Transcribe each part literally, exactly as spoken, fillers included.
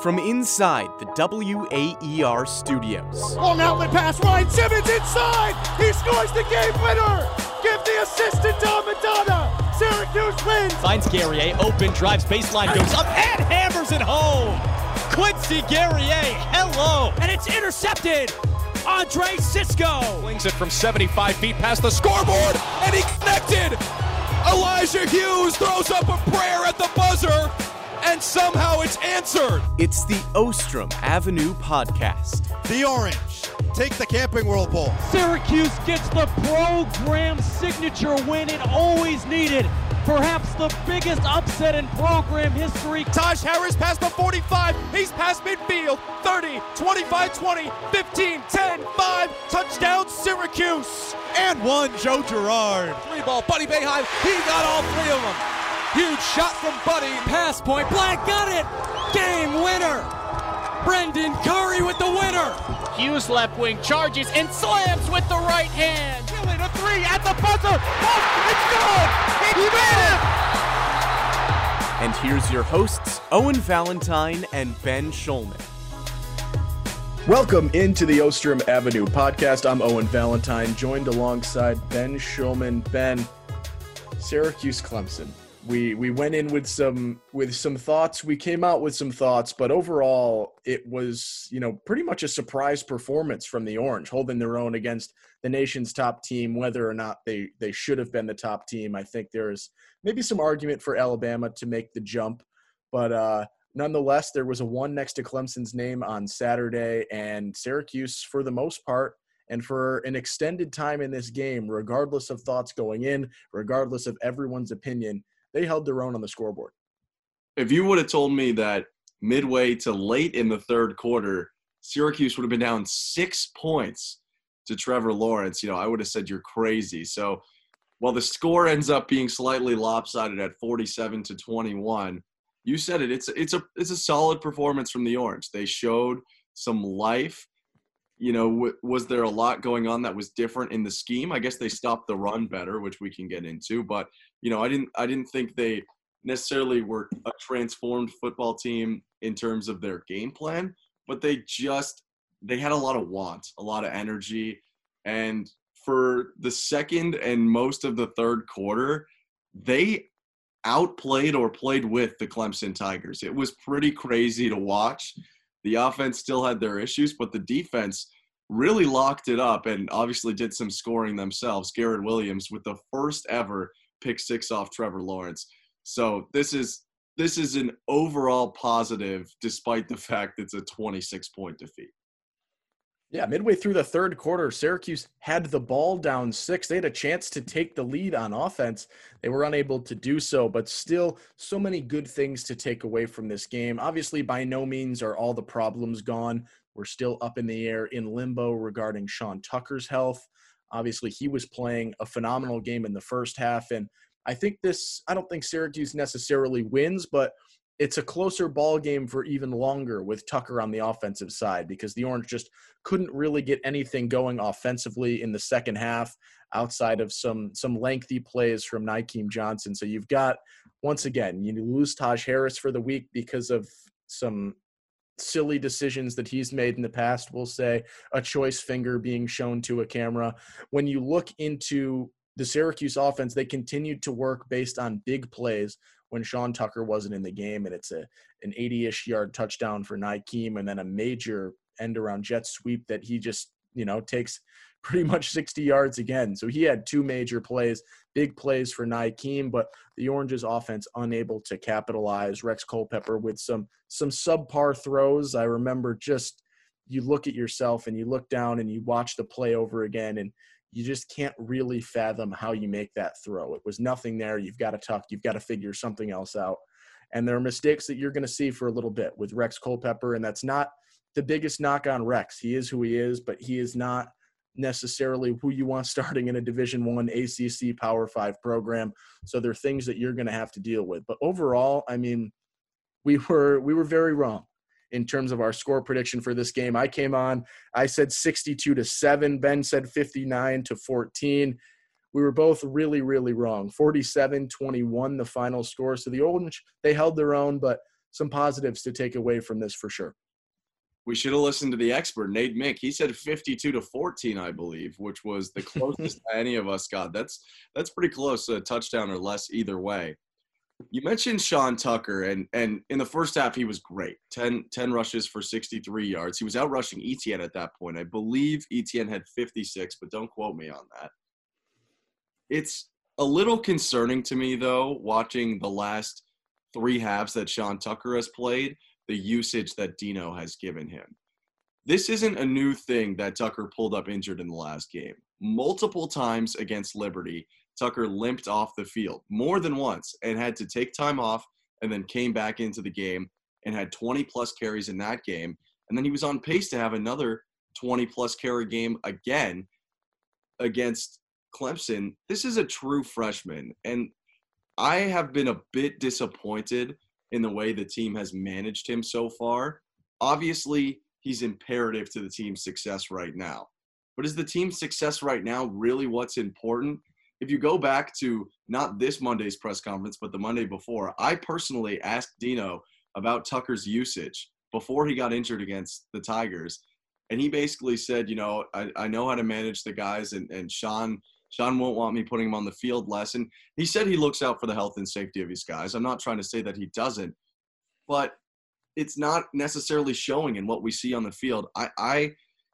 From inside the W A E R studios. Long outlet pass, Ryan Simmons inside! He scores the game winner! Give the assist to Dom Madonna! Syracuse wins! Finds Guerrier, open, drives baseline, goes up, and hammers it home! Quincy Guerrier, hello! And it's intercepted! Andre Cisco! Flings it from seventy-five feet past the scoreboard, and he connected! Elijah Hughes throws up a prayer at the buzzer, and somehow it's answered. It's the Ostrom Avenue Podcast. The Orange take the Camping World Bowl. Syracuse gets the program signature win it always needed. Perhaps the biggest upset in program history. Taj Harris past the forty-five. He's past midfield. thirty, twenty-five, twenty, fifteen, ten, five. Touchdown Syracuse. And one, Joe Girard. Three ball, Buddy Boeheim. He got all three of them. Huge shot from Buddy. Pass point. Black got it. Game winner. Brendan Curry with the winner. Hughes left wing charges and slams with the right hand. Killing a three at the buzzer. Oh, it's good. He made it. And here's your hosts, Owen Valentine and Ben Schulman. Welcome into the Ostrom Avenue Podcast. I'm Owen Valentine, joined alongside Ben Schulman. Ben, Syracuse Clemson. We we went in with some with some thoughts. We came out with some thoughts, but overall it was, you know, pretty much a surprise performance from the Orange, holding their own against the nation's top team. Whether or not they they should have been the top team, I think there's maybe some argument for Alabama to make the jump, but uh, nonetheless, there was a one next to Clemson's name on Saturday, and Syracuse, for the most part, and for an extended time in this game, regardless of thoughts going in, regardless of everyone's opinion, they held their own on the scoreboard. If you would have told me that midway to late in the third quarter, Syracuse would have been down six points to Trevor Lawrence, you know, I would have said you're crazy. So while the score ends up being slightly lopsided at forty-seven to twenty-one, you said it. It's it's a it's a solid performance from the Orange. They showed some life. You know, w- was there a lot going on that was different in the scheme? I guess they stopped the run better, which we can get into. But, you know, I didn't I didn't think they necessarily were a transformed football team in terms of their game plan, but they just they had a lot of want, a lot of energy. And for the second and most of the third quarter, they outplayed or played with the Clemson Tigers. It was pretty crazy to watch. The offense still had their issues, but the defense really locked it up and obviously did some scoring themselves. Garrett Williams with the first ever pick six off Trevor Lawrence. So this is this is an overall positive, despite the fact it's a twenty-six point defeat. Yeah, midway through the third quarter, Syracuse had the ball down six. They had a chance to take the lead on offense. They were unable to do so, but still so many good things to take away from this game. Obviously, by no means are all the problems gone. We're still up in the air in limbo regarding Sean Tucker's health. Obviously, he was playing a phenomenal game in the first half, and I think this, I don't think Syracuse necessarily wins, but it's a closer ball game for even longer with Tucker on the offensive side, because the Orange just couldn't really get anything going offensively in the second half outside of some some lengthy plays from Nykeem Johnson. So you've got, once again, you lose Taj Harris for the week because of some silly decisions that he's made in the past, we'll say, a choice finger being shown to a camera. When you look into the Syracuse offense, they continued to work based on big plays when Sean Tucker wasn't in the game, and it's a an eighty-ish yard touchdown for Nykeem, and then a major end-around jet sweep that he just, you know, takes pretty much sixty yards again. So he had two major plays, big plays for Nykeem, but the Orange's offense unable to capitalize. Rex Culpepper with some some subpar throws. I remember just, you look at yourself and you look down and you watch the play over again, and you just can't really fathom how you make that throw. It was nothing there. You've got to tuck. You've got to figure something else out. And there are mistakes that you're going to see for a little bit with Rex Culpepper, and that's not the biggest knock on Rex. He is who he is, but he is not necessarily who you want starting in a Division One A C C Power Five program. So there are things that you're going to have to deal with. But overall, I mean, we were we were very wrong in terms of our score prediction for this game. I came on, I said sixty-two to seven. Ben said fifty-nine to fourteen. We were both really, really wrong. forty-seven twenty-one, the final score. So the Orange, they held their own, but some positives to take away from this for sure. We should have listened to the expert, Nate Mink. He said fifty-two to fourteen, I believe, which was the closest any of us got. That's that's pretty close to a touchdown or less either way. You mentioned Sean Tucker, and and in the first half, he was great. ten, ten rushes for sixty-three yards. He was out rushing Etienne at that point. I believe Etienne had fifty-six, but don't quote me on that. It's a little concerning to me, though, watching the last three halves that Sean Tucker has played, the usage that Dino has given him. This isn't a new thing that Tucker pulled up injured in the last game. Multiple times against Liberty, Tucker limped off the field more than once and had to take time off and then came back into the game and had twenty plus carries in that game. And then he was on pace to have another twenty plus carry game again against Clemson. This is a true freshman. And I have been a bit disappointed in the way the team has managed him so far. Obviously, he's imperative to the team's success right now. But is the team's success right now really what's important? If you go back to not this Monday's press conference, but the Monday before, I personally asked Dino about Tucker's usage before he got injured against the Tigers. And he basically said, you know, I, I know how to manage the guys, and, and Sean Sean won't want me putting him on the field less. And he said he looks out for the health and safety of his guys. I'm not trying to say that he doesn't, but it's not necessarily showing in what we see on the field. I, I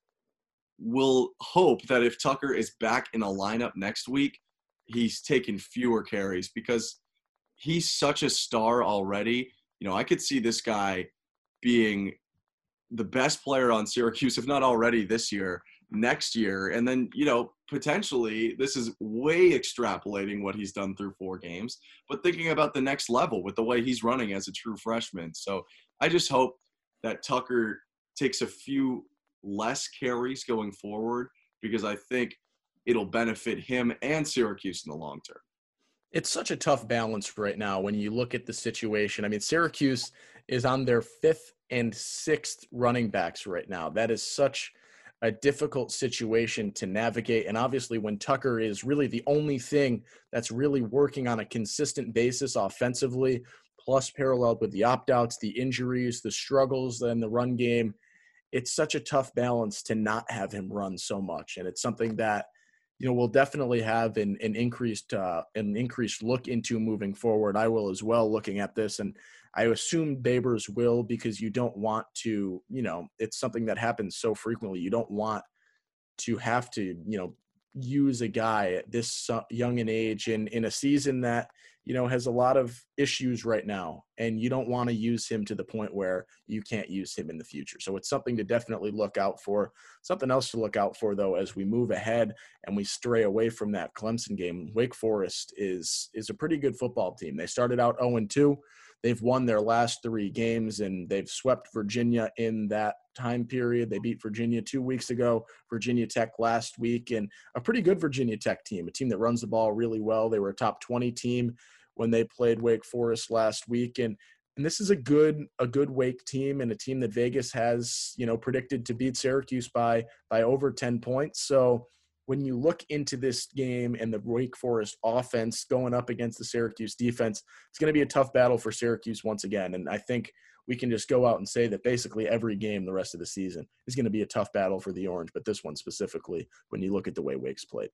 will hope that if Tucker is back in a lineup next week, he's taking fewer carries because he's such a star already. You know, I could see this guy being the best player on Syracuse, if not already this year, next year. And then, you know, potentially this is way extrapolating what he's done through four games, but thinking about the next level with the way he's running as a true freshman. So I just hope that Tucker takes a few less carries going forward, because I think it'll benefit him and Syracuse in the long term. It's such a tough balance right now when you look at the situation. I mean, Syracuse is on their fifth and sixth running backs right now. That is such a difficult situation to navigate. And obviously when Tucker is really the only thing that's really working on a consistent basis offensively, plus paralleled with the opt-outs, the injuries, the struggles in the run game, it's such a tough balance to not have him run so much. And it's something that, you know, we'll definitely have an, an increased uh, an increased look into moving forward. I will as well, looking at this, and I assume Babers will, because you don't want to, you know, it's something that happens so frequently. You don't want to have to, you know, use a guy at this young an age in, in a season that, you know, has a lot of issues right now, and you don't want to use him to the point where you can't use him in the future. So it's something to definitely look out for. Something else to look out for, though, as we move ahead and we stray away from that Clemson game. Wake Forest is is a pretty good football team. They started out oh and two. They've won their last three games, and they've swept Virginia in that time period. They beat Virginia two weeks ago, Virginia Tech last week, and a pretty good Virginia Tech team, a team that runs the ball really well. They were a top twenty team when they played Wake Forest last week. And, and this is a good a good Wake team, and a team that Vegas has, you know, predicted to beat Syracuse by by over ten points. So when you look into this game and the Wake Forest offense going up against the Syracuse defense, it's going to be a tough battle for Syracuse once again. And I think we can just go out and say that basically every game the rest of the season is going to be a tough battle for the Orange, but this one specifically when you look at the way Wake's played.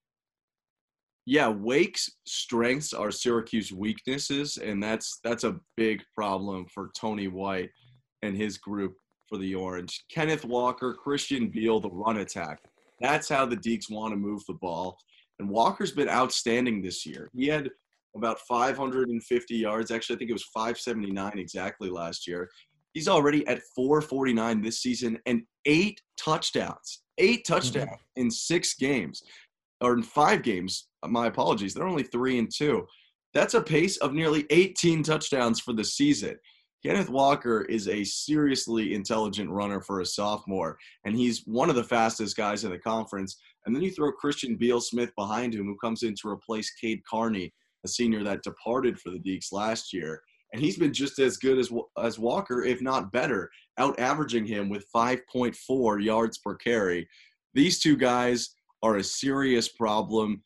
Yeah, Wake's strengths are Syracuse weaknesses, and that's that's a big problem for Tony White and his group for the Orange. Kenneth Walker, Christian Beal, the run attack. That's how the Deacs want to move the ball. And Walker's been outstanding this year. He had about five hundred fifty yards. Actually, I think it was five seventy-nine exactly last year. He's already at four forty-nine this season and eight touchdowns. Eight touchdowns mm-hmm. in six games. Or in five games. My apologies. They're only three and two. That's a pace of nearly eighteen touchdowns for the season. Kenneth Walker is a seriously intelligent runner for a sophomore, and he's one of the fastest guys in the conference. And then you throw Christian Beal-Smith behind him, who comes in to replace Cade Carney, a senior that departed for the Deacs last year. And he's been just as good as as Walker, if not better, out-averaging him with five point four yards per carry. These two guys are a serious problem,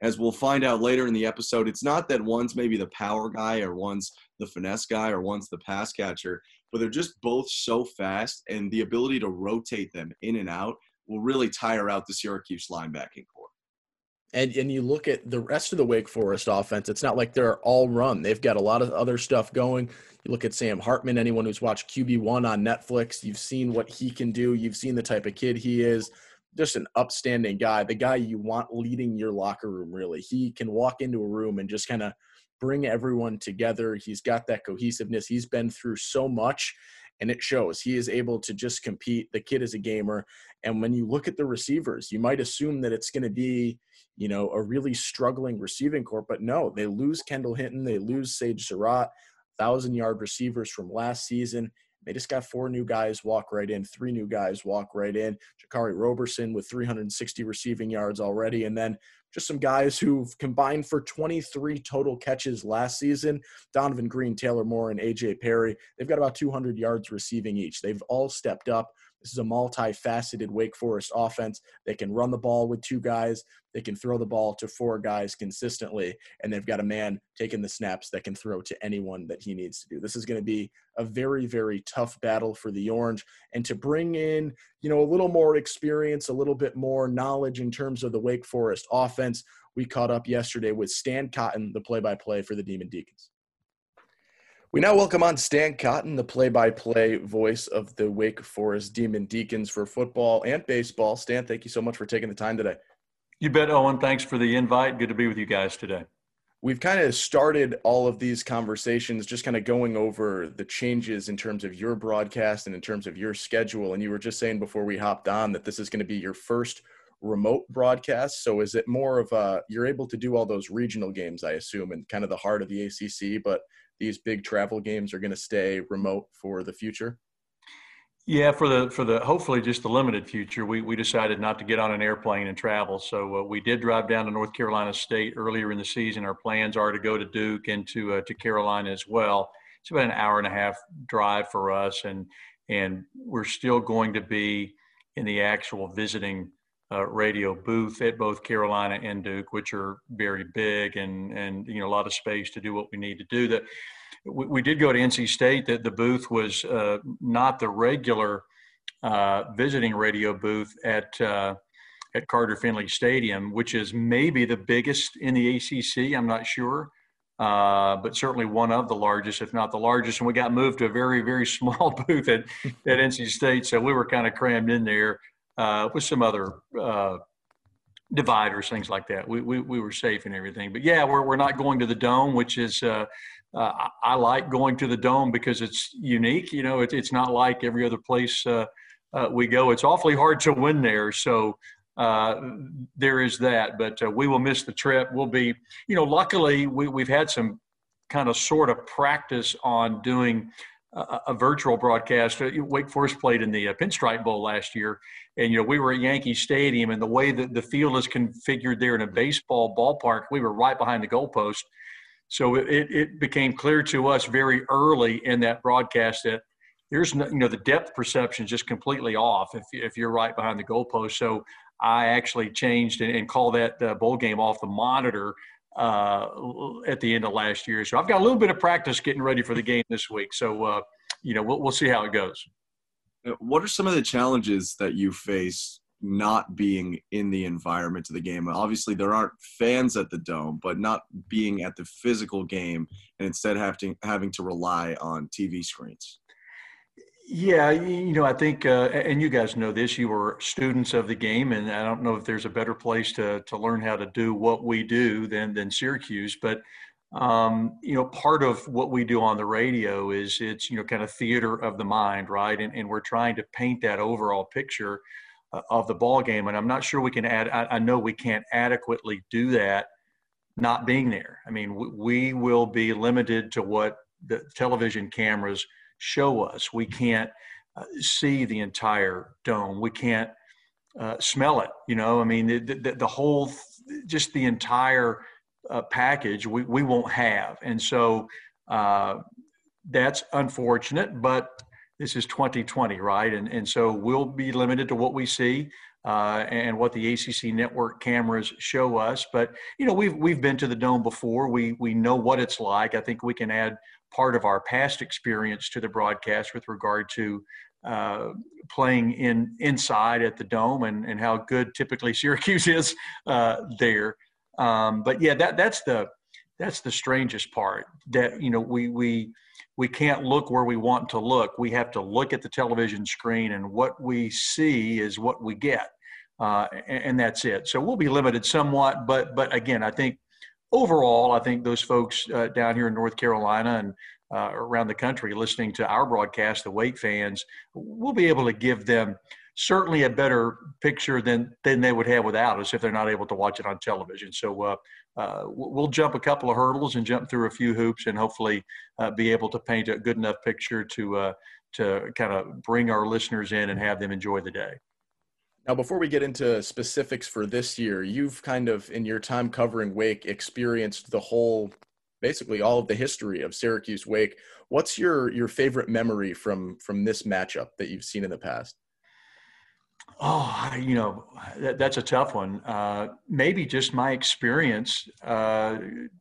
As we'll find out later in the episode, it's not that one's maybe the power guy or one's the finesse guy or one's the pass catcher, but they're just both so fast, and the ability to rotate them in and out will really tire out the Syracuse linebacking core. And and you look at the rest of the Wake Forest offense, it's not like they're all run. They've got a lot of other stuff going. You look at Sam Hartman, anyone who's watched Q B one on Netflix, you've seen what he can do. You've seen the type of kid he is. Just an upstanding guy, the guy you want leading your locker room, really. He can walk into a room and just kind of bring everyone together. He's got that cohesiveness. He's been through so much, and it shows. He is able to just compete. The kid is a gamer. And when you look at the receivers, you might assume that it's going to be, you know, a really struggling receiving corps, but no, they lose Kendall Hinton. They lose Sage Surratt, thousand-yard receivers from last season. They just got four new guys walk right in, three new guys walk right in. Jakari Roberson with three hundred sixty receiving yards already. And then just some guys who've combined for twenty-three total catches last season. Donovan Green, Taylor Moore, and A J Perry. They've got about two hundred yards receiving each. They've all stepped up. This is a multifaceted Wake Forest offense. They can run the ball with two guys. They can throw the ball to four guys consistently. And they've got a man taking the snaps that can throw to anyone that he needs to do. This is going to be a very, very tough battle for the Orange. And to bring in, you know, a little more experience, a little bit more knowledge in terms of the Wake Forest offense, we caught up yesterday with Stan Cotton, the play-by-play for the Demon Deacons. We now welcome on Stan Cotton, the play-by-play voice of the Wake Forest Demon Deacons for football and baseball. Stan, thank you so much for taking the time today. You bet, Owen. Thanks for the invite. Good to be with you guys today. We've kind of started all of these conversations just kind of going over the changes in terms of your broadcast and in terms of your schedule. And you were just saying before we hopped on that this is going to be your first remote broadcast. So is it more of a, you're able to do all those regional games, I assume, and kind of the heart of the A C C, but these big travel games are going to stay remote for the future? Yeah, for the for the hopefully just the limited future, we we decided not to get on an airplane and travel. So uh, we did drive down to North Carolina State earlier in the season. Our plans are to go to Duke and to uh, to Carolina as well. It's about an hour and a half drive for us, and and we're still going to be in the actual visiting uh, radio booth at both Carolina and Duke, which are very big and and you know a lot of space to do what we need to do. That we, we did go to N C State. That the booth was uh, not the regular uh, visiting radio booth at uh, at Carter Finley Stadium, which is maybe the biggest in the A C C. I'm not sure. Uh, but certainly one of the largest, if not the largest. And we got moved to a very, very small booth at, at N C State. So we were kind of crammed in there uh, with some other uh, dividers, things like that. We, we we were safe and everything. But, yeah, we're, we're not going to the Dome, which is uh, uh, – I like going to the Dome because it's unique. You know, it, it's not like every other place uh, uh, we go. It's awfully hard to win there. So – Uh, there is that, but uh, we will miss the trip. We'll be, you know, luckily we, we've had some kind of sort of practice on doing a, a virtual broadcast. Wake Forest played in the uh, Pinstripe Bowl last year, and, you know, we were at Yankee Stadium, and the way that the field is configured there in a baseball ballpark, we were right behind the goalpost. So it, it became clear to us very early in that broadcast that there's no, you know, the depth perception is just completely off if, if you're right behind the goalpost. So I actually changed and, and called that uh, bowl game off the monitor uh, at the end of last year. So I've got a little bit of practice getting ready for the game this week. So, uh, you know, we'll, we'll see how it goes. What are some of the challenges that you face not being in the environment of the game? Obviously, there aren't fans at the Dome, but not being at the physical game and instead having, having to rely on T V screens. Yeah, you know, I think, uh, and you guys know this, you were students of the game, and I don't know if there's a better place to to learn how to do what we do than than Syracuse. But, um, you know, part of what we do on the radio is it's, you know, kind of theater of the mind, right? And, and we're trying to paint that overall picture uh, of the ball game. And I'm not sure we can add, I, I know we can't adequately do that not being there. I mean, we, we will be limited to what the television cameras show us. We can't uh, see the entire Dome. We can't uh, smell it. You know, I mean, the, the, the whole, just the entire uh, package we, we won't have. And so uh, that's unfortunate, but this is twenty twenty, right? And, and so we'll be limited to what we see. uh, and what the A C C network cameras show us. But, you know, we've, we've been to the Dome before. We, we know what it's like. I think we can add part of our past experience to the broadcast with regard to uh, playing in inside at the Dome and, and how good typically Syracuse is uh, there. Um, but yeah, that, that's the, that's the strangest part, that, you know, we, we, we can't look where we want to look. We have to look at the television screen, and what we see is what we get. Uh, and, and that's it. So we'll be limited somewhat, but, but again, I think overall, I think those folks uh, down here in North Carolina and uh, around the country listening to our broadcast, the Wake fans, we'll be able to give them certainly a better picture than, than they would have without us if they're not able to watch it on television. So uh, uh, we'll jump a couple of hurdles and jump through a few hoops, and hopefully uh, be able to paint a good enough picture to uh, to kind of bring our listeners in and have them enjoy the day. Now, before we get into specifics for this year, you've kind of, in your time covering Wake, experienced the whole, basically all of the history of Syracuse Wake. What's your your favorite memory from from this matchup that you've seen in the past? Oh, you know, that, that's a tough one. Uh, maybe just my experience uh,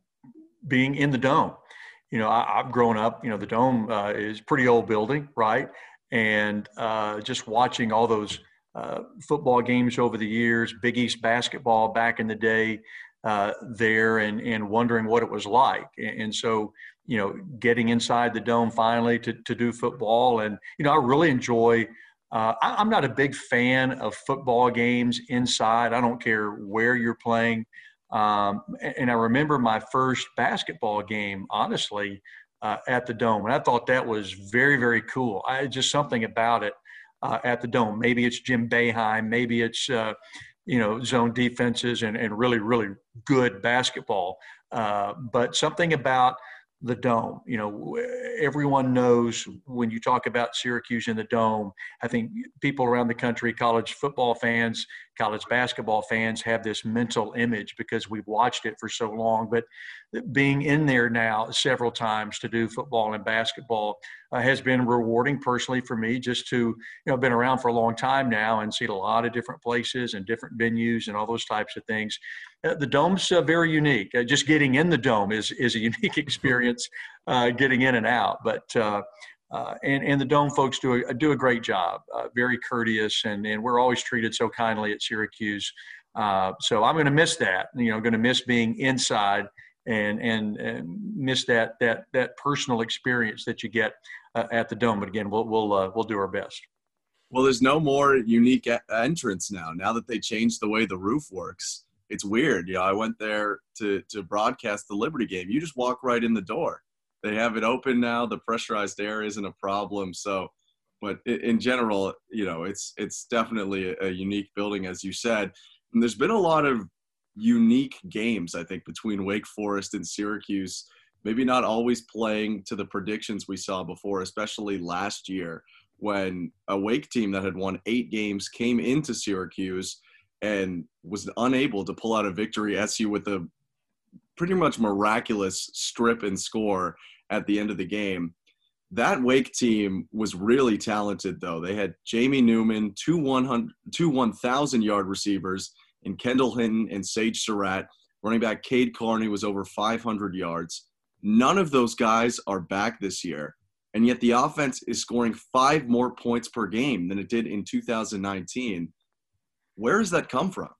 being in the Dome. You know, I, I've grown up, you know, the Dome uh, is a pretty old building, right? And uh, just watching all those uh, football games over the years, Big East basketball back in the day uh, there, and, and wondering what it was like. And, and so, you know, getting inside the Dome finally to, to do football. And, you know, I really enjoy Uh, I, I'm not a big fan of football games inside. I don't care where you're playing. Um, and I remember my first basketball game, honestly, uh, at the Dome. And I thought that was very, very cool. I just something about it uh, at the Dome. Maybe it's Jim Boeheim. Maybe it's, uh, you know, zone defenses and, and really, really good basketball. Uh, but something about the Dome, you know, everyone knows when you talk about Syracuse in the Dome, I think people around the country, college football fans, college basketball fans, have this mental image because we've watched it for so long. But being in there now several times to do football and basketball uh, has been rewarding personally for me, just to, you know, I've been around for a long time now and seen a lot of different places and different venues and all those types of things. Uh, the Dome's uh, very unique. Uh, just getting in the Dome is, is a unique experience, uh, getting in and out. But uh, uh, and, and the Dome folks do a, do a great job, uh, very courteous, and, and we're always treated so kindly at Syracuse. Uh, so I'm going to miss that, you know, going to miss being inside and, and, and miss that, that, that personal experience that you get uh, at the Dome. But again, we'll, we'll, uh, we'll do our best. Well, there's no more unique a- entrance now, now that they changed the way the roof works. It's weird. You know, I went there to, to broadcast the Liberty game. You just walk right in the door. They have it open now. The pressurized air isn't a problem. So, but in general, you know, it's, it's definitely a, a unique building, as you said. And there's been a lot of unique games, I think, between Wake Forest and Syracuse, maybe not always playing to the predictions we saw before, especially last year when a Wake team that had won eight games came into Syracuse and was unable to pull out a victory. S U with a pretty much miraculous strip and score at the end of the game. That Wake team was really talented, though. They had Jamie Newman, two one thousand yard receivers, and Kendall Hinton and Sage Surratt. Running back Cade Carney was over five hundred yards. None of those guys are back this year, and yet the offense is scoring five more points per game than it did in two thousand nineteen. Where does that come from?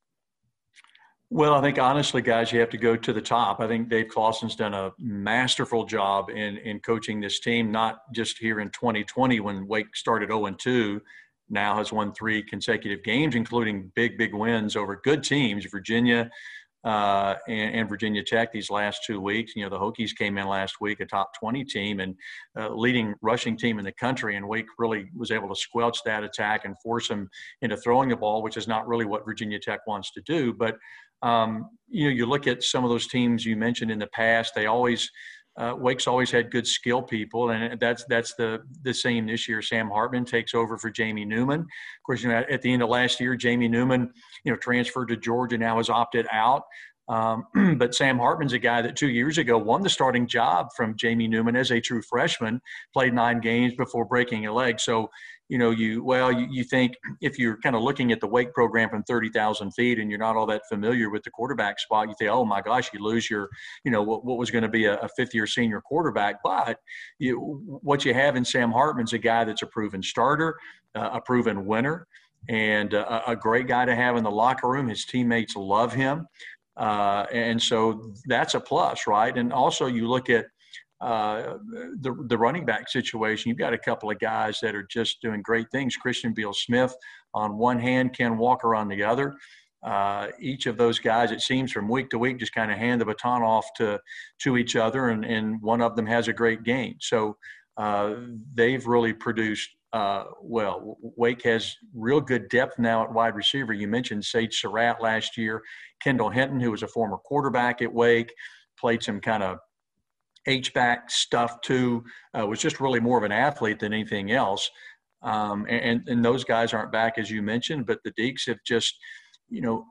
Well, I think honestly, guys, you have to go to the top. I think Dave Clawson's done a masterful job in, in coaching this team, not just here in twenty twenty when Wake started oh and two, now has won three consecutive games, including big, big wins over good teams, Virginia uh, and, and Virginia Tech these last two weeks. You know, the Hokies came in last week, a top twenty team and uh, leading rushing team in the country, and Wake really was able to squelch that attack and force them into throwing the ball, which is not really what Virginia Tech wants to do. But Um, you know, you look at some of those teams you mentioned in the past, they always, uh, Wake's always had good skill people, and that's that's the the same this year. Sam Hartman takes over for Jamie Newman. Of course, you know, at the end of last year, Jamie Newman, you know, transferred to Georgia, now has opted out. Um, but Sam Hartman's a guy that two years ago won the starting job from Jamie Newman as a true freshman, played nine games before breaking a leg. So, you know, you, well, you, you think if you're kind of looking at the Wake program from thirty thousand feet and you're not all that familiar with the quarterback spot, you think, oh my gosh, you lose your, you know, what, what was going to be a, a fifth year senior quarterback. But you, what you have in Sam Hartman's a guy that's a proven starter, uh, a proven winner, and uh, a great guy to have in the locker room. His teammates love him. Uh, and so that's a plus, right? And also you look at uh, the the running back situation. You've got a couple of guys that are just doing great things. Christian Beal-Smith on one hand, Ken Walker on the other. Uh, each of those guys, it seems from week to week, just kind of hand the baton off to to each other, and, and one of them has a great game. So uh, they've really produced Uh, well, Wake has real good depth now at wide receiver. You mentioned Sage Surratt last year. Kendall Hinton, who was a former quarterback at Wake, played some kind of H-back stuff too, uh, was just really more of an athlete than anything else. Um, and, and those guys aren't back, as you mentioned, but the Deacs have just, you know,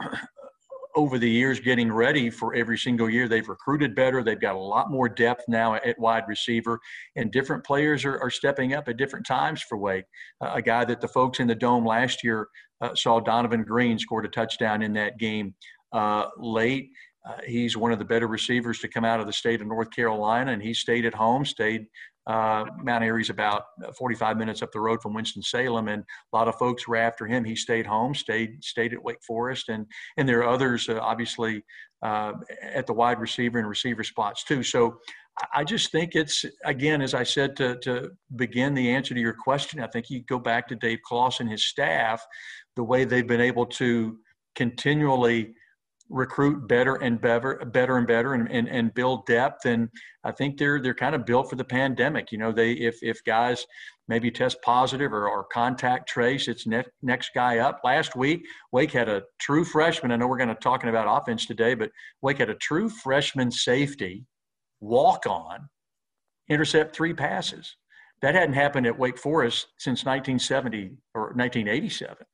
over the years getting ready for every single year. They've recruited better. They've got a lot more depth now at wide receiver, and different players are, are stepping up at different times for Wake. Uh, a guy that the folks in the Dome last year uh, saw, Donovan Green, scored a touchdown in that game uh, late. Uh, he's one of the better receivers to come out of the state of North Carolina, and he stayed at home, stayed uh, Mount Airy's about forty-five minutes up the road from Winston-Salem, and a lot of folks were after him. He stayed home, stayed stayed at Wake Forest, and and there are others, uh, obviously, uh, at the wide receiver and receiver spots too. So I just think it's, again, as I said to, to begin the answer to your question, I think you go back to Dave Claus and his staff, the way they've been able to continually recruit better and better, better and better, and, and, and build depth. And I think they're they're kind of built for the pandemic. You know, they if if guys maybe test positive or, or contact trace, it's ne- next guy up. Last week, Wake had a true freshman. I know we're going to talking about offense today, but Wake had a true freshman safety walk on, intercept three passes. That hadn't happened at Wake Forest since nineteen seventy or nineteen eighty-seven.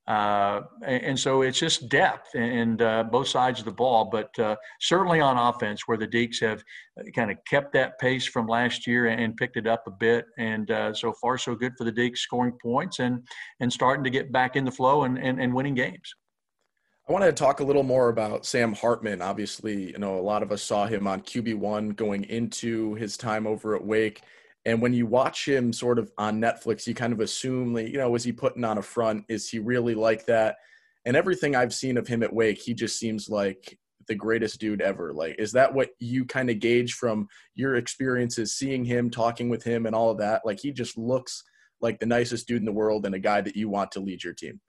Uh, and, and so it's just depth and uh, both sides of the ball, but uh, certainly on offense, where the Deacs have kind of kept that pace from last year and picked it up a bit. And uh, so far, so good for the Deacs, scoring points and and starting to get back in the flow and, and, and winning games. I wanted to talk a little more about Sam Hartman. Obviously, you know, a lot of us saw him on Q B one going into his time over at Wake. And when you watch him sort of on Netflix, you kind of assume, like, you know, is he putting on a front? Is he really like that? And everything I've seen of him at Wake, he just seems like the greatest dude ever. Like, is that what you kind of gauge from your experiences, seeing him, talking with him and all of that? Like, he just looks like the nicest dude in the world and a guy that you want to lead your team.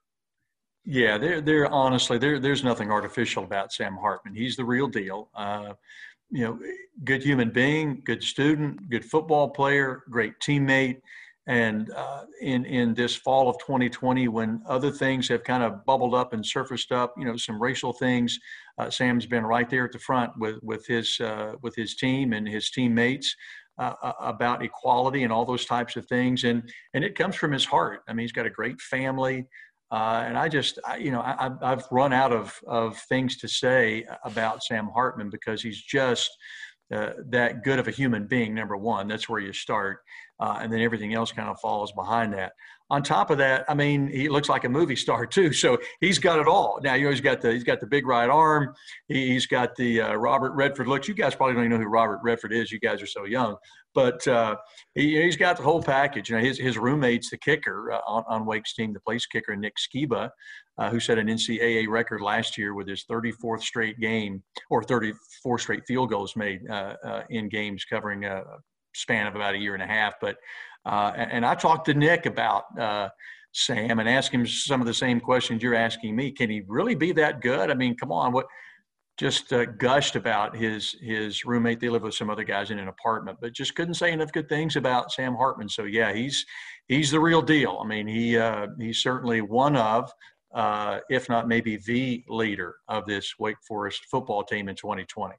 Yeah, there, there. honestly, there, there's nothing artificial about Sam Hartman. He's the real deal. Uh, you know, good human being, good student, good football player, great teammate. And uh, in, in this fall of twenty twenty, when other things have kind of bubbled up and surfaced up, you know, some racial things, uh, Sam's been right there at the front with, with his, uh, with his team and his teammates uh, about equality and all those types of things. And, and it comes from his heart. I mean, he's got a great family. Uh, and I just, I, you know, I, I've run out of, of things to say about Sam Hartman because he's just uh, that good of a human being, number one. That's where you start. Uh, and then everything else kind of follows behind that. On top of that, I mean, he looks like a movie star too. So he's got it all. Now, you know, he's got the he's got the big right arm. He's got the uh, Robert Redford looks. You guys probably don't even know who Robert Redford is. You guys are so young. But uh, he, he's got the whole package. You know, his his roommate's the kicker uh, on, on Wake's team, the place kicker, Nick Skiba, uh, who set an N C double A record last year with his thirty-fourth straight game or thirty-four straight field goals made uh, uh, in games covering a span of about a year and a half. But uh, and I talked to Nick about uh, Sam and asked him some of the same questions you're asking me. Can he really be that good? I mean, come on, what? Just uh, gushed about his his roommate. They live with some other guys in an apartment, but just couldn't say enough good things about Sam Hartman. So yeah, he's he's the real deal. I mean, he uh, he's certainly one of, uh, if not maybe the leader of this Wake Forest football team in twenty twenty.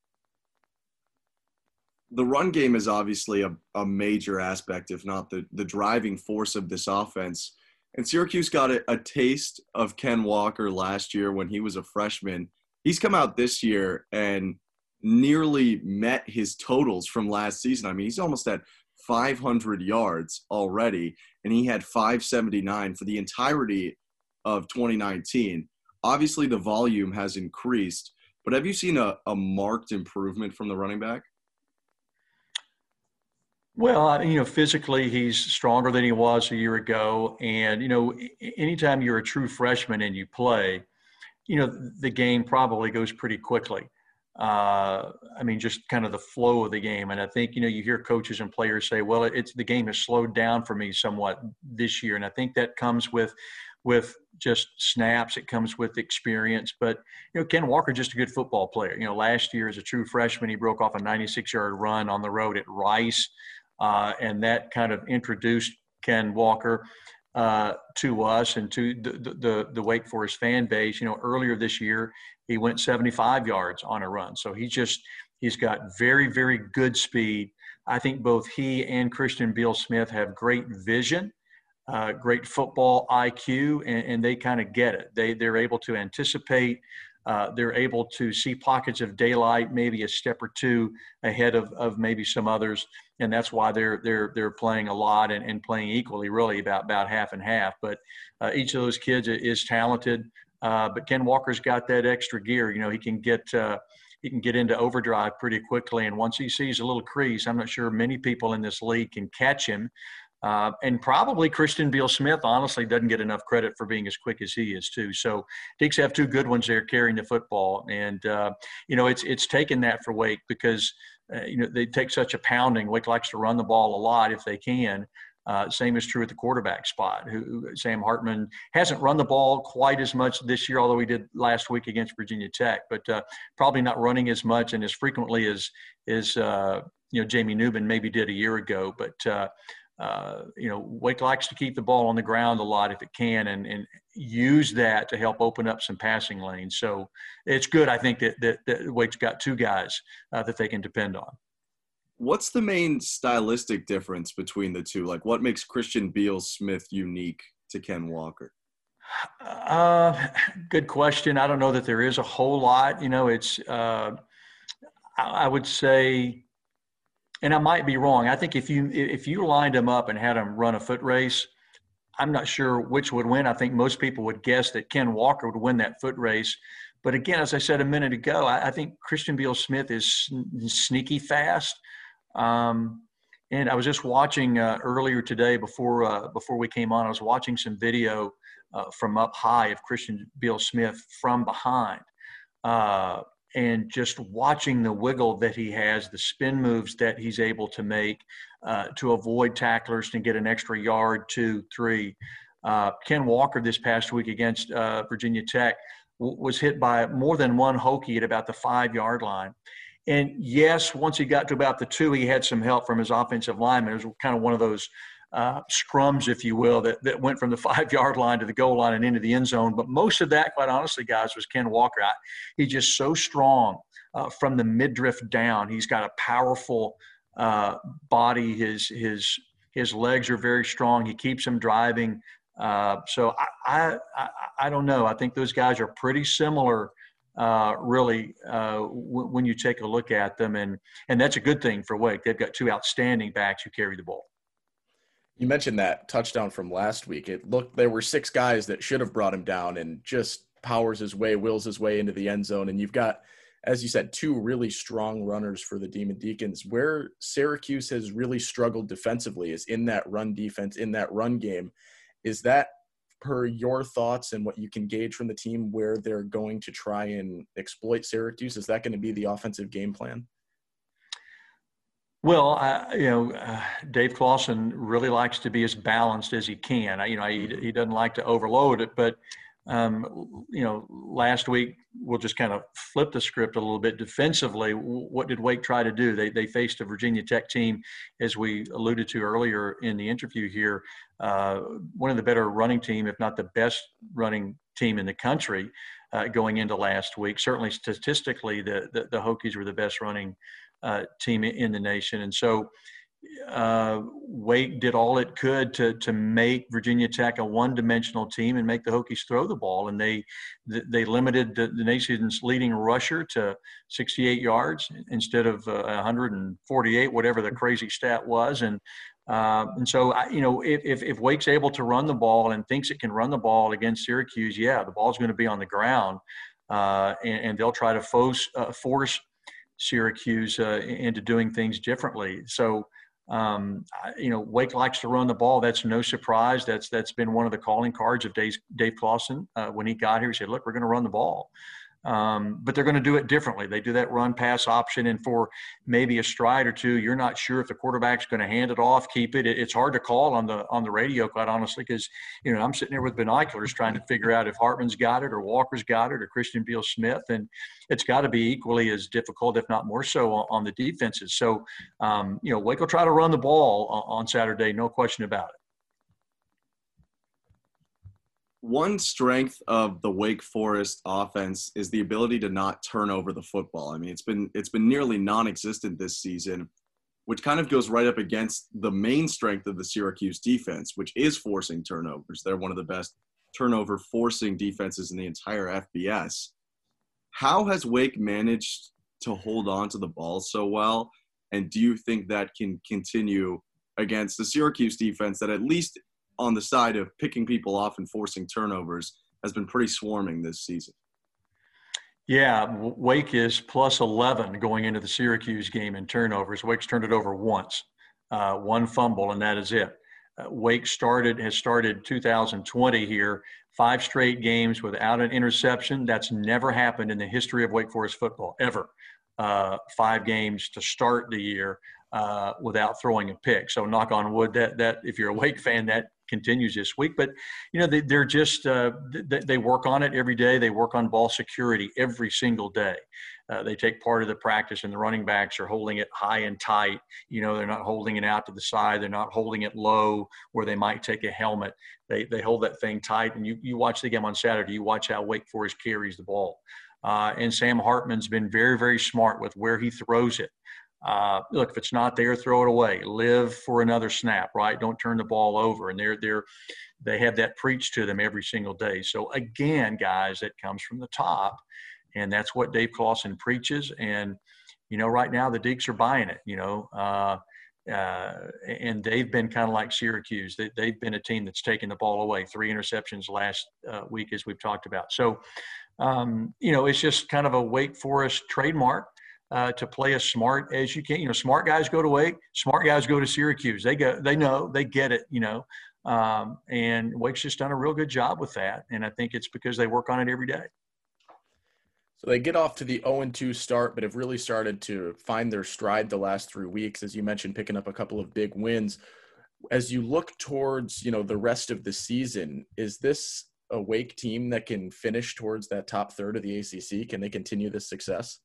The run game is obviously a, a major aspect, if not the, the driving force of this offense. And Syracuse got a, a taste of Ken Walker last year when he was a freshman. he's come out this year and nearly met his totals from last season. I mean, he's almost at five hundred yards already, and he had five seventy-nine for the entirety of twenty nineteen. Obviously, the volume has increased, but have you seen a, a marked improvement from the running back? Well, you know, physically he's stronger than he was a year ago. And, you know, anytime you're a true freshman and you play, you know, the game probably goes pretty quickly. Uh, I mean, just kind of the flow of the game. And I think, you know, you hear coaches and players say, well, it's the game has slowed down for me somewhat this year. And I think that comes with, with just snaps. It comes with experience. But, you know, Ken Walker, just a good football player. You know, last year as a true freshman, he broke off a ninety-six yard run on the road at Rice. Uh, and that kind of introduced Ken Walker uh, to us and to the, the, the Wake Forest fan base. You know, earlier this year, he went seventy-five yards on a run. So he just, he's got very, very good speed. I think both he and Christian Beal-Smith have great vision, uh, great football I Q, and, and they kind of get it. They, they're able to anticipate. Uh, they're able to see pockets of daylight, maybe a step or two ahead of, of maybe some others, and that's why they're they're they're playing a lot and, and playing equally, really about about half and half. But uh, each of those kids is talented. Uh, but Ken Walker's got that extra gear. You know, he can get uh, he can get into overdrive pretty quickly, and once he sees a little crease, I'm not sure many people in this league can catch him. Uh, and probably Christian Beal-Smith, honestly, doesn't get enough credit for being as quick as he is, too. So Deeks have two good ones there carrying the football. And, uh, you know, it's it's taken that for Wake because, uh, you know, they take such a pounding. Wake likes to run the ball a lot if they can. Uh, same is true at the quarterback spot. Who, Sam Hartman hasn't run the ball quite as much this year, although he did last week against Virginia Tech, but uh, probably not running as much and as frequently as, as uh, you know, Jamie Newman maybe did a year ago. But, uh, Uh, you know, Wake likes to keep the ball on the ground a lot if it can and, and use that to help open up some passing lanes. So it's good, I think, that, that, that Wake's got two guys uh, that they can depend on. What's the main stylistic difference between the two? Like, what makes Christian Beal-Smith unique to Ken Walker? Uh, good question. I don't know that there is a whole lot. You know, it's uh, – I, I would say – and I might be wrong. I think if you if you lined him up and had him run a foot race, I'm not sure which would win. I think most people would guess that Ken Walker would win that foot race. But again, as I said a minute ago, I, I think Christian Beal-Smith is sneaky fast. Um, and I was just watching uh, earlier today before uh, before we came on, I was watching some video uh, from up high of Christian Beal-Smith from behind. Uh, And just watching the wiggle that he has, the spin moves that he's able to make uh, to avoid tacklers and get an extra yard, two, three. Uh, Ken Walker this past week against uh, Virginia Tech w- was hit by more than one Hokie at about the five-yard line. And, yes, once he got to about the two, he had some help from his offensive lineman. It was kind of one of those uh, scrums, if you will, that, that went from the five-yard line to the goal line and into the end zone. But most of that, quite honestly, guys, was Ken Walker. I, he's just so strong uh, from the midriff down. He's got a powerful uh, body. His his his legs are very strong. He keeps him driving. Uh, so I, I I don't know. I think those guys are pretty similar, uh, really, uh, w- when you take a look at them. And, and that's a good thing for Wake. They've got two outstanding backs who carry the ball. You mentioned that touchdown from last week. It looked there were six guys that should have brought him down and just powers his way, wills his way into the end zone. And you've got, as you said, two really strong runners for the Demon Deacons. Where Syracuse has really struggled defensively is in that run defense, in that run game. Is that, per your thoughts and what you can gauge from the team, where they're going to try and exploit Syracuse? Is that going to be the offensive game plan? Well, I, you know, uh, Dave Clawson really likes to be as balanced as he can. I, you know, he, he doesn't like to overload it, but, um, you know, last week we'll just kind of flip the script a little bit defensively. What did Wake try to do? They they faced a Virginia Tech team, as we alluded to earlier in the interview here, uh, one of the better running team, if not the best running team in the country uh, going into last week. Certainly statistically, the, the, the Hokies were the best running Uh, team in the nation. And so uh, Wake did all it could to to make Virginia Tech a one-dimensional team and make the Hokies throw the ball, and they they limited the, the nation's leading rusher to sixty-eight yards instead of uh, one hundred forty-eight, whatever the crazy stat was, and uh, and so I, you know if, if if Wake's able to run the ball and thinks it can run the ball against Syracuse, yeah, the ball's going to be on the ground, uh, and, and they'll try to force uh, force Syracuse uh, into doing things differently. So. Um, you know, Wake likes to run the ball. That's no surprise. That's that's been one of the calling cards of Dave, Dave Clawson. Uh, when he got here, he said, look, we're going to run the ball. Um, but they're going to do it differently. They do that run pass option, and for maybe a stride or two, you're not sure if the quarterback's going to hand it off, keep it. it. It's hard to call on the on the radio, quite honestly, because you know I'm sitting there with binoculars trying to figure out if Hartman's got it or Walker's got it or Christian Beal-Smith, and it's got to be equally as difficult, if not more so, on, on the defenses. So um, you know, Wake will try to run the ball on, on Saturday, no question about it. One strength of the Wake Forest offense is the ability to not turn over the football. I mean, it's been it's been nearly non-existent this season, which kind of goes right up against the main strength of the Syracuse defense, which is forcing turnovers. They're one of the best turnover forcing defenses in the entire F B S. How has Wake managed to hold on to the ball so well? And do you think that can continue against the Syracuse defense that, at least on the side of picking people off and forcing turnovers, has been pretty swarming this season? Yeah, Wake is plus eleven going into the Syracuse game in turnovers. Wake's turned it over once, uh, one fumble, and that is it. Uh, Wake started has started two thousand twenty here, five straight games without an interception. That's never happened in the history of Wake Forest football, ever. Uh, five games to start the year uh, without throwing a pick. So knock on wood, that that if you're a Wake fan, that continues this week. But you know, they, they're just uh, they, they work on it every day. They work on ball security every single day. Uh, they take part of the practice, and the running backs are holding it high and tight. You know, they're not holding it out to the side. They're not holding it low where they might take a helmet. They they hold that thing tight. And you you watch the game on Saturday. You watch how Wake Forest carries the ball. Uh, and Sam Hartman's been very, very smart with where he throws it. Uh, look, if it's not there, throw it away. Live for another snap, right? Don't turn the ball over. And they're they're they have that preached to them every single day. So again, guys, that comes from the top, and that's what Dave Clawson preaches. And you know, right now the Deacs are buying it. You know, uh, uh, and they've been kind of like Syracuse. They, they've been a team that's taken the ball away. Three interceptions last uh, week, as we've talked about. So, um, you know, it's just kind of a Wake Forest trademark. Uh, to play as smart as you can. You know, smart guys go to Wake, smart guys go to Syracuse. They go, they know, they get it, you know. Um, and Wake's just done a real good job with that. And I think it's because they work on it every day. So they get off to the oh and two start, but have really started to find their stride the last three weeks, as you mentioned, picking up a couple of big wins. As you look towards, you know, the rest of the season, is this a Wake team that can finish towards that top third of the A C C? Can they continue this success?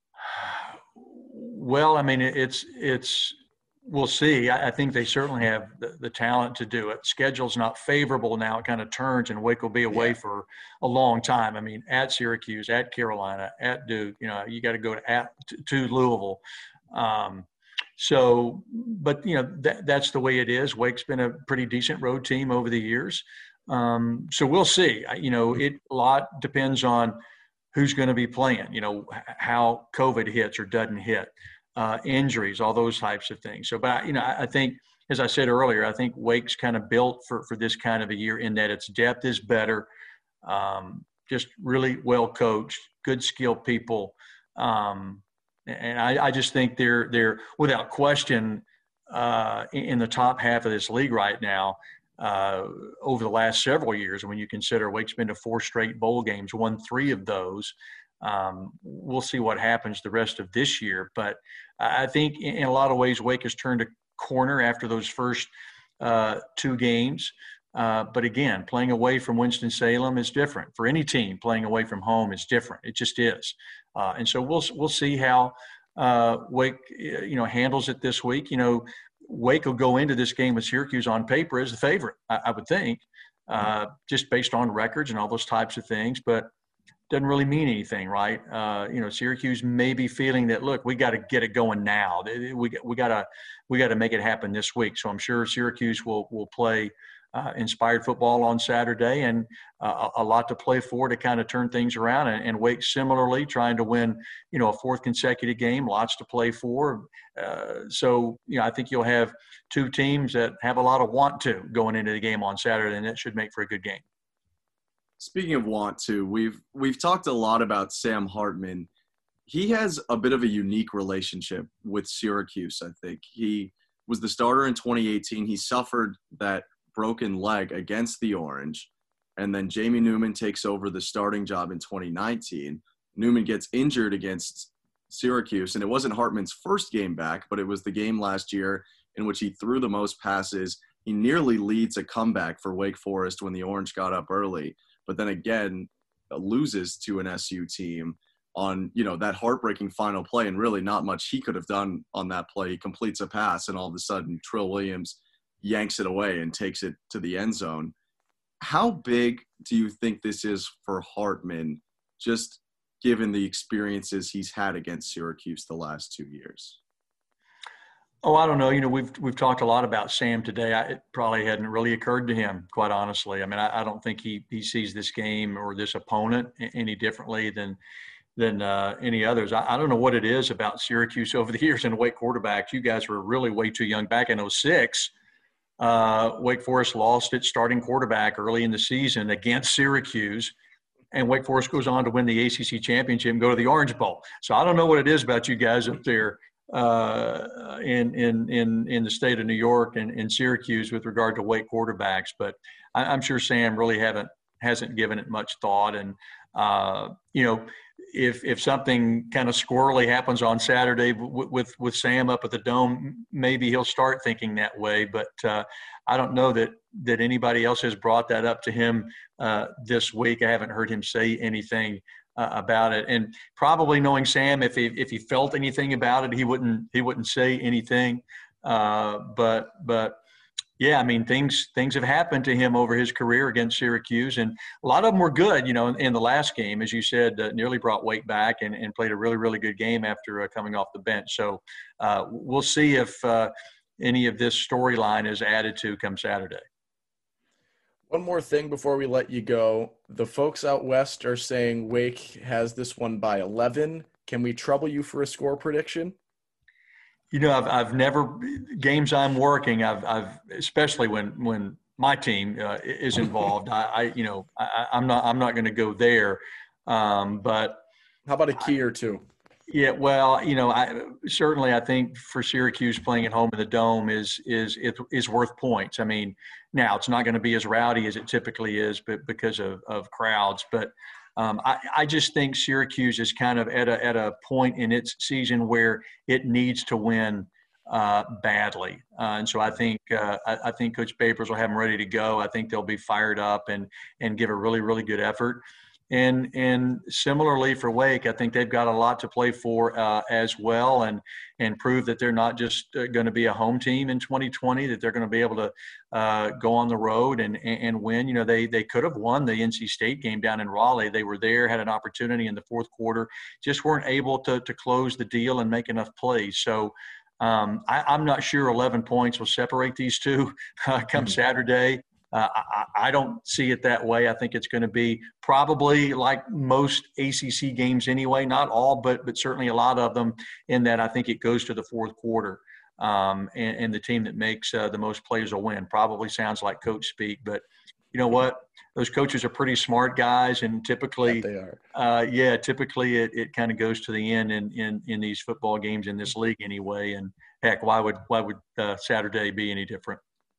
Well, I mean, it's, it's, we'll see. I, I think they certainly have the, the talent to do it. Schedule's not favorable now. It kind of turns, and Wake will be away yeah. for a long time. I mean, at Syracuse, at Carolina, at Duke, you know, you got to go to, at, to, to Louisville. Um, so, but, you know, that, that's the way it is. Wake's been a pretty decent road team over the years. Um, so we'll see. You know, it a lot depends on who's going to be playing, you know, how COVID hits or doesn't hit, uh, injuries, all those types of things. So, but, you know, I think, as I said earlier, I think Wake's kind of built for, for this kind of a year in that its depth is better, um, just really well coached, good skilled people. Um, and I, I just think they're, they're without question uh, in the top half of this league right now. Uh, over the last several years, when you consider Wake's been to four straight bowl games, won three of those. Um, we'll see what happens the rest of this year. But I think in a lot of ways, Wake has turned a corner after those first uh, two games. Uh, but again, playing away from Winston-Salem is different. For any team, playing away from home is different. It just is. Uh, and so we'll we'll see how uh, Wake you know handles it this week. You know. Wake will go into this game with Syracuse on paper as the favorite, I, I would think, uh, just based on records and all those types of things. But doesn't really mean anything, right? Uh, you know, Syracuse may be feeling that, look, we got to get it going now. We we got to we got to make it happen this week. So I'm sure Syracuse will will play uh, inspired football on Saturday, and uh, a lot to play for to kind of turn things around. And, and Wake similarly trying to win, you know, a fourth consecutive game, lots to play for. Uh, so, you know, I think you'll have two teams that have a lot of want to going into the game on Saturday, and that should make for a good game. Speaking of want to, we've we've talked a lot about Sam Hartman. He has a bit of a unique relationship with Syracuse, I think. He was the starter in twenty eighteen. He suffered that broken leg against the Orange, and then Jamie Newman takes over the starting job in twenty nineteen. Newman gets injured against Syracuse, and it wasn't Hartman's first game back, but it was the game last year in which he threw the most passes. He nearly leads a comeback for Wake Forest when the Orange got up early, but then again loses to an S U team on, you know, that heartbreaking final play, and really not much he could have done on that play. He completes a pass, and all of a sudden Trill Williams yanks it away and takes it to the end zone. How big do you think this is for Hartman, just given the experiences he's had against Syracuse the last two years? Oh, I don't know. You know, we've we've talked a lot about Sam today. I, it probably hadn't really occurred to him, quite honestly. I mean, I, I don't think he he sees this game or this opponent any differently than than uh, any others. I, I don't know what it is about Syracuse over the years and Wake quarterbacks. You guys were really way too young. Back in oh six, uh, Wake Forest lost its starting quarterback early in the season against Syracuse, and Wake Forest goes on to win the A C C championship and go to the Orange Bowl. So I don't know what it is about you guys up there uh, in, in, in, in the state of New York and in Syracuse with regard to Wake quarterbacks, but I, I'm sure Sam really haven't, hasn't given it much thought. And, uh, you know, if, if something kind of squirrely happens on Saturday w- with, with Sam up at the Dome, maybe he'll start thinking that way. But uh, I don't know that, that anybody else has brought that up to him uh, this week. I haven't heard him say anything Uh, about it, and probably knowing Sam, if he if he felt anything about it, he wouldn't he wouldn't say anything. Uh, but but yeah, I mean things things have happened to him over his career against Syracuse, and a lot of them were good. You know, in, in the last game, as you said, uh, nearly brought Wake back and, and played a really really good game after uh, coming off the bench. So uh, we'll see if uh, any of this storyline is added to come Saturday. One more thing before we let you go. The folks out west are saying Wake has this one by eleven. Can we trouble you for a score prediction? You know, I've I've never games I'm working. I've I've especially when when my team uh, is involved. I, I you know I, I'm not I'm not going to go there. Um, but how about a key I, or two? Yeah, well, you know, I certainly I think for Syracuse playing at home in the Dome is is is, is worth points. I mean, now it's not going to be as rowdy as it typically is, but because of, of crowds. But um, I, I just think Syracuse is kind of at a at a point in its season where it needs to win uh, badly, uh, and so I think uh, I, I think Coach Papers will have them ready to go. I think they'll be fired up and and give a really really good effort. And and similarly for Wake, I think they've got a lot to play for uh, as well, and and prove that they're not just uh, going to be a home team in twenty twenty, that they're going to be able to uh, go on the road and, and win. You know, they they could have won the N C State game down in Raleigh. They were there, had an opportunity in the fourth quarter, just weren't able to to close the deal and make enough plays. So um, I, I'm not sure eleven points will separate these two uh, come mm-hmm. Saturday. Uh, I, I don't see it that way. I think it's going to be probably like most A C C games anyway, not all, but but certainly a lot of them, in that I think it goes to the fourth quarter. Um, and, and the team that makes uh, the most plays will win. Probably sounds like coach speak, but you know what? Those coaches are pretty smart guys, and typically, yeah, they are. Uh, yeah, typically it, it kind of goes to the end in, in, in these football games in this league anyway. And heck, why would why would uh, Saturday be any different?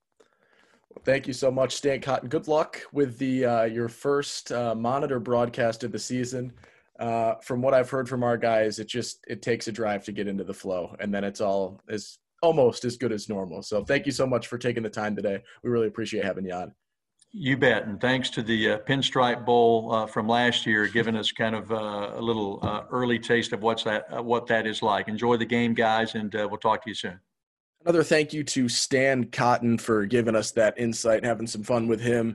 Thank you so much, Stan Cotton. Good luck with the uh, your first uh, monitor broadcast of the season. Uh, from what I've heard from our guys, it just it takes a drive to get into the flow, and then it's all is almost as good as normal. So thank you so much for taking the time today. We really appreciate having you on. You bet, and thanks to the uh, Pinstripe Bowl uh, from last year, giving us kind of uh, a little uh, early taste of what's that uh, what that is like. Enjoy the game, guys, and uh, we'll talk to you soon. Another thank you to Stan Cotton for giving us that insight, having some fun with him.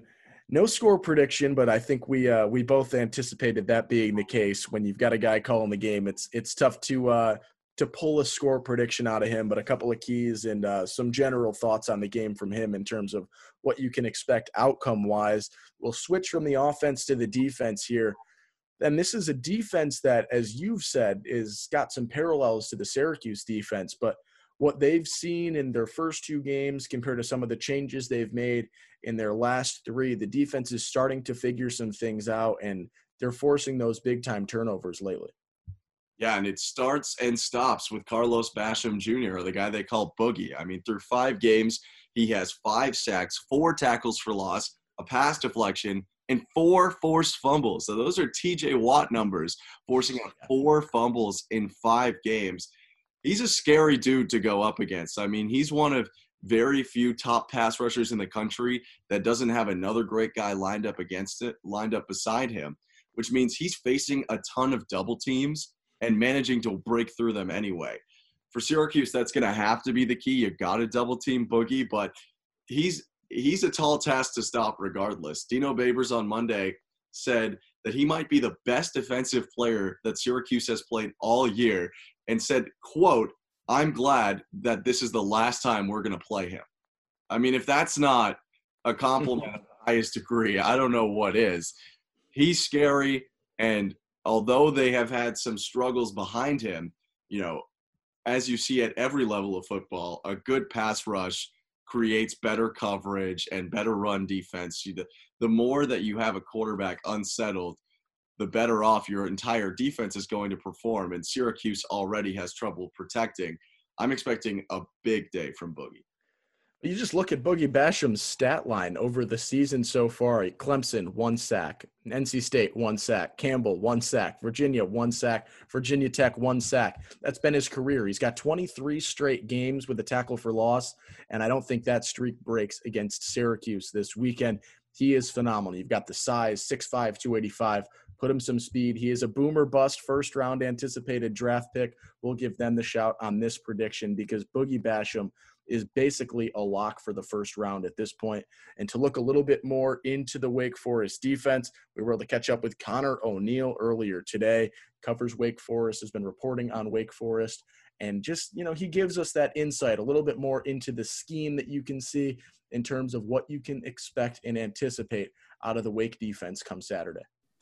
No score prediction, but I think we uh, we both anticipated that being the case. When you've got a guy calling the game, it's it's tough to uh, to pull a score prediction out of him. But a couple of keys and uh, some general thoughts on the game from him in terms of what you can expect outcome-wise. We'll switch from the offense to the defense here. And this is a defense that, as you've said, is got some parallels to the Syracuse defense. But what they've seen in their first two games compared to some of the changes they've made in their last three, the defense is starting to figure some things out, and they're forcing those big-time turnovers lately. Yeah, and it starts and stops with Carlos Basham Junior, the guy they call Boogie. I mean, through five games, he has five sacks, four tackles for loss, a pass deflection, and four forced fumbles. So those are T J Watt numbers, forcing out four fumbles in five games. He's a scary dude to go up against. I mean, he's one of very few top pass rushers in the country that doesn't have another great guy lined up against it, lined up beside him, which means he's facing a ton of double teams and managing to break through them anyway. For Syracuse, that's going to have to be the key. You got to double team Boogie, but he's he's a tall task to stop regardless. Dino Babers on Monday said that he might be the best defensive player that Syracuse has played all year, and said, quote, "I'm glad that this is the last time we're going to play him." I mean, if that's not a compliment of the highest degree, I don't know what is. He's scary, and although they have had some struggles behind him, you know, as you see at every level of football, a good pass rush creates better coverage and better run defense. The, the more that you have a quarterback unsettled, the better off your entire defense is going to perform, and Syracuse already has trouble protecting. I'm expecting a big day from Boogie. You just look at Boogie Basham's stat line over the season so far. Clemson, one sack. N C State, one sack. Campbell, one sack. Virginia, one sack. Virginia Tech, one sack. That's been his career. He's got twenty-three straight games with a tackle for loss, and I don't think that streak breaks against Syracuse this weekend. He is phenomenal. You've got the size, six five, two eighty-five. Put him some speed. He is a boomer bust first-round anticipated draft pick. We'll give them the shout on this prediction because Boogie Basham is basically a lock for the first round at this point. And to look a little bit more into the Wake Forest defense, we were able to catch up with Connor O'Neill earlier today. Covers Wake Forest, has been reporting on Wake Forest. And just, you know, he gives us that insight a little bit more into the scheme that you can see in terms of what you can expect and anticipate out of the Wake defense come Saturday.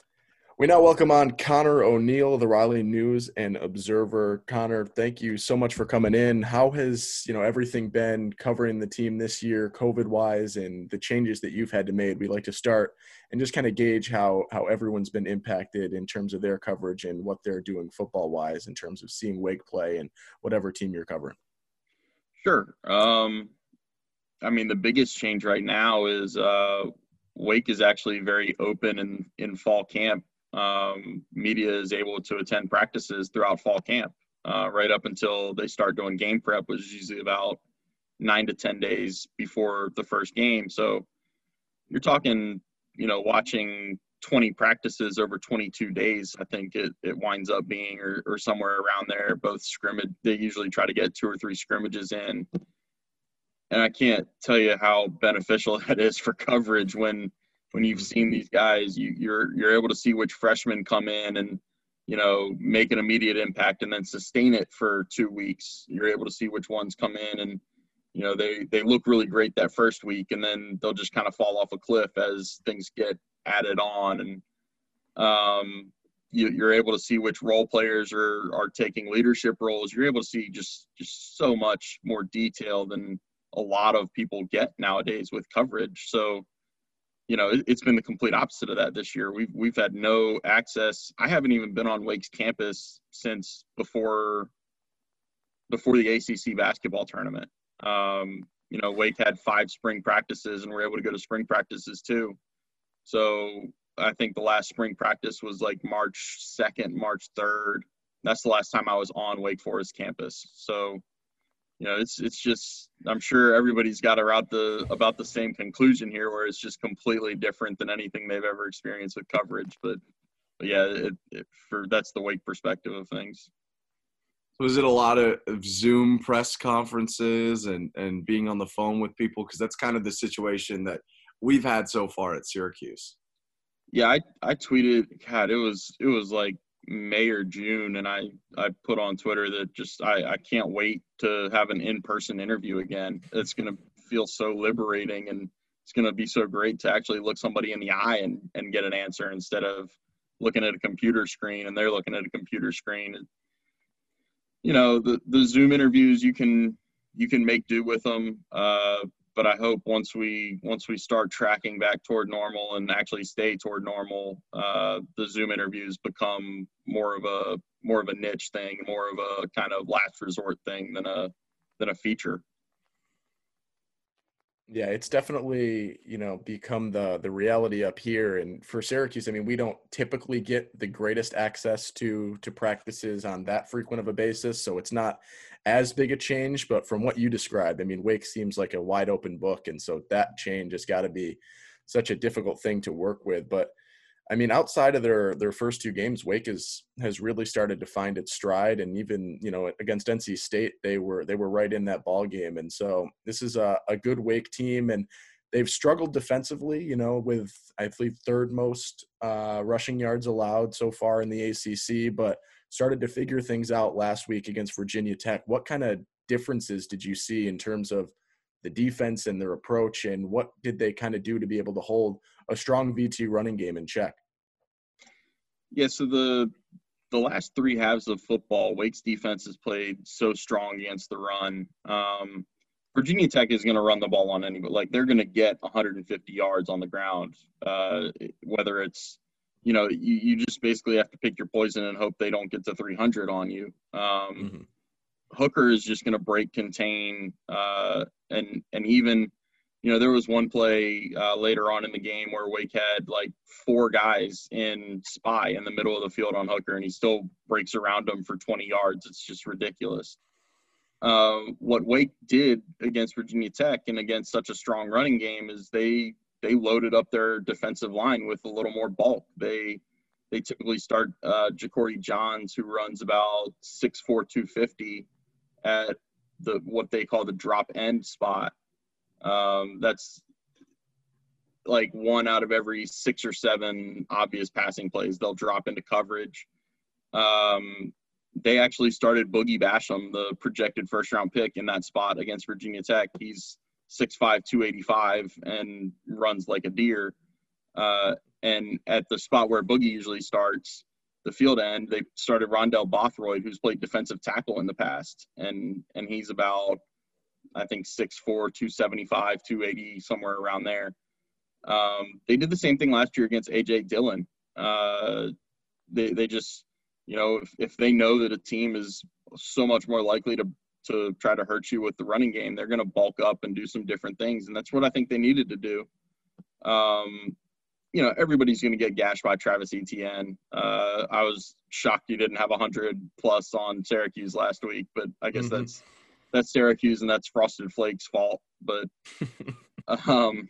We now welcome on Connor O'Neill, the Raleigh News and Observer. Connor, thank you so much for coming in. How has, you know, everything been covering the team this year, COVID-wise, and the changes that you've had to make? We'd like to start and just kind of gauge how how everyone's been impacted in terms of their coverage and what they're doing football-wise in terms of seeing Wake play and whatever team you're covering. Sure. Um, I mean, the biggest change right now is uh, Wake is actually very open in, in fall camp. Um, media is able to attend practices throughout fall camp, uh, right up until they start doing game prep, which is usually about nine to ten days before the first game. So you're talking, you know, watching twenty practices over twenty-two days. I think it, it winds up being, or, or somewhere around there, both scrimmage. They usually try to get two or three scrimmages in. And I can't tell you how beneficial that is for coverage when, when you've seen these guys, you, you're you're able to see which freshmen come in and, you know, make an immediate impact and then sustain it for two weeks. You're able to see which ones come in and, you know, they, they look really great that first week, and then they'll just kind of fall off a cliff as things get added on. And um, you, you're able to see which role players are, are taking leadership roles. You're able to see just, just so much more detail than a lot of people get nowadays with coverage. So, you know, it, it's been the complete opposite of that this year. We've we've had no access. I haven't even been on Wake's campus since before before the A C C basketball tournament. Um, you know, Wake had five spring practices, and we're able to go to spring practices too. So I think the last spring practice was like March second, March third. That's the last time I was on Wake Forest campus. So, you know, it's it's just, I'm sure everybody's got around the about the same conclusion here, where it's just completely different than anything they've ever experienced with coverage. But, but yeah, it, it, for that's the Wake perspective of things. Was it a lot of Zoom press conferences and, and being on the phone with people? Because that's kind of the situation that we've had so far at Syracuse. Yeah, I, I tweeted, God, it was it was like May or June, and I, I put on Twitter that just I, I can't wait to have an in-person interview again. It's going to feel so liberating, and it's going to be so great to actually look somebody in the eye and, and get an answer instead of looking at a computer screen and they're looking at a computer screen. You know, the, the Zoom interviews, you can you can make do with them, uh, but I hope once we once we start tracking back toward normal and actually stay toward normal, uh, the Zoom interviews become more of a more of a niche thing, more of a kind of last resort thing than a than a feature. Yeah, it's definitely, you know, become the the reality up here. And for Syracuse, I mean, we don't typically get the greatest access to to practices on that frequent of a basis, so it's not as big a change. But from what you described, I mean, Wake seems like a wide open book, and so that change has got to be such a difficult thing to work with. But I mean, outside of their their first two games, Wake is has really started to find its stride, and even, you know, against N C State, they were they were right in that ball game. And so this is a, a good Wake team, and they've struggled defensively, you know, with I believe third most uh, rushing yards allowed so far in the A C C, but started to figure things out last week against Virginia Tech. What kind of differences did you see in terms of the defense and their approach, and what did they kind of do to be able to hold a strong V T running game in check? Yeah, so the the last three halves of football, Wake's defense has played so strong against the run. Um, Virginia Tech is going to run the ball on anybody. Like, they're going to get one hundred fifty yards on the ground, uh, whether it's, you know, you, you just basically have to pick your poison and hope they don't get to three hundred on you. Um, mm-hmm. Hooker is just going to break, contain, uh, and and even, you know, there was one play uh, later on in the game where Wake had like four guys in spy in the middle of the field on Hooker, and he still breaks around them for twenty yards. It's just ridiculous. Uh, what Wake did against Virginia Tech and against such a strong running game is they they loaded up their defensive line with a little more bulk. They they typically start uh, Jacordy Johns, who runs about six four, two fifty, at the what they call the drop end spot. Um, that's like one out of every six or seven obvious passing plays they'll drop into coverage. Um, they actually started Boogie Basham, the projected first round pick, in that spot against Virginia Tech. He's six five, two eighty-five and runs like a deer. Uh, and at the spot where Boogie usually starts, the field end, they started Rondell Bothroyd, who's played defensive tackle in the past. And, and he's about, I think, six four, two seventy-five, two eighty, somewhere around there. Um, they did the same thing last year against A J Dillon. Uh, they they just, you know, if, if they know that a team is so much more likely to to try to hurt you with the running game, they're going to bulk up and do some different things. And that's what I think they needed to do. Um, you know, everybody's going to get gashed by Travis Etienne. Uh, I was shocked he didn't have one hundred plus on Syracuse last week, but I guess mm-hmm. that's that's Syracuse and that's Frosted Flakes' fault. But um,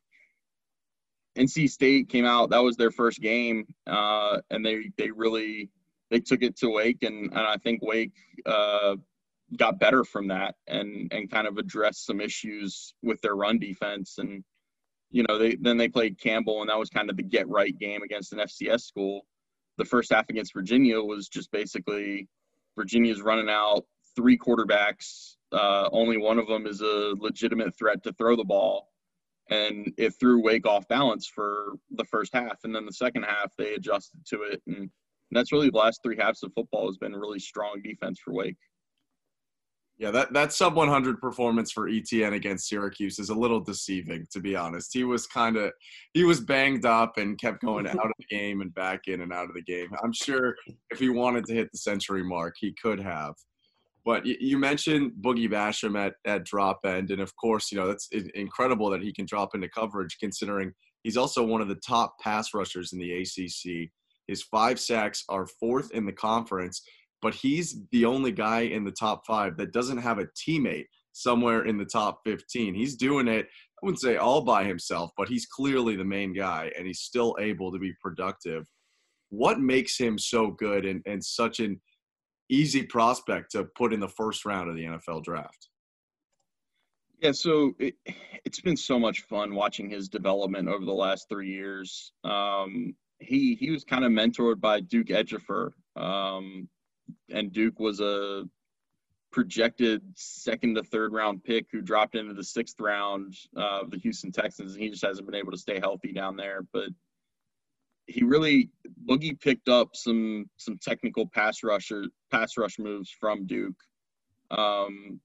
N C State came out. That was their first game, uh, and they they really they took it to Wake, and, and I think Wake uh, got better from that and and kind of addressed some issues with their run defense. And you know, they then they played Campbell, and that was kind of the get right game against an F C S school. The first half against Virginia was just basically Virginia's running out three quarterbacks. Uh, only one of them is a legitimate threat to throw the ball. And it threw Wake off balance for the first half. And then the second half, they adjusted to it. And, and that's really the last three halves of football has been really strong defense for Wake. Yeah, that, that sub one hundred performance for Etienne against Syracuse is a little deceiving, to be honest. He was kind of – he was banged up and kept going out of the game and back in and out of the game. I'm sure if he wanted to hit the century mark, he could have. But you mentioned Boogie Basham at, at drop end, and of course, you know, that's incredible that he can drop into coverage considering he's also one of the top pass rushers in the A C C. His five sacks are fourth in the conference, but he's the only guy in the top five that doesn't have a teammate somewhere in the top fifteen. He's doing it, I wouldn't say all by himself, but he's clearly the main guy, and he's still able to be productive. What makes him so good and, and such an easy prospect to put in the first round of the N F L draft? Yeah, so it, it's been so much fun watching his development over the last three years. Um, he he was kind of mentored by Duke Ejiofor, um, and Duke was a projected second to third round pick who dropped into the sixth round uh, of the Houston Texans, and he just hasn't been able to stay healthy down there. But he really Boogie picked up some some technical pass rusher pass rush moves from Duke. Um,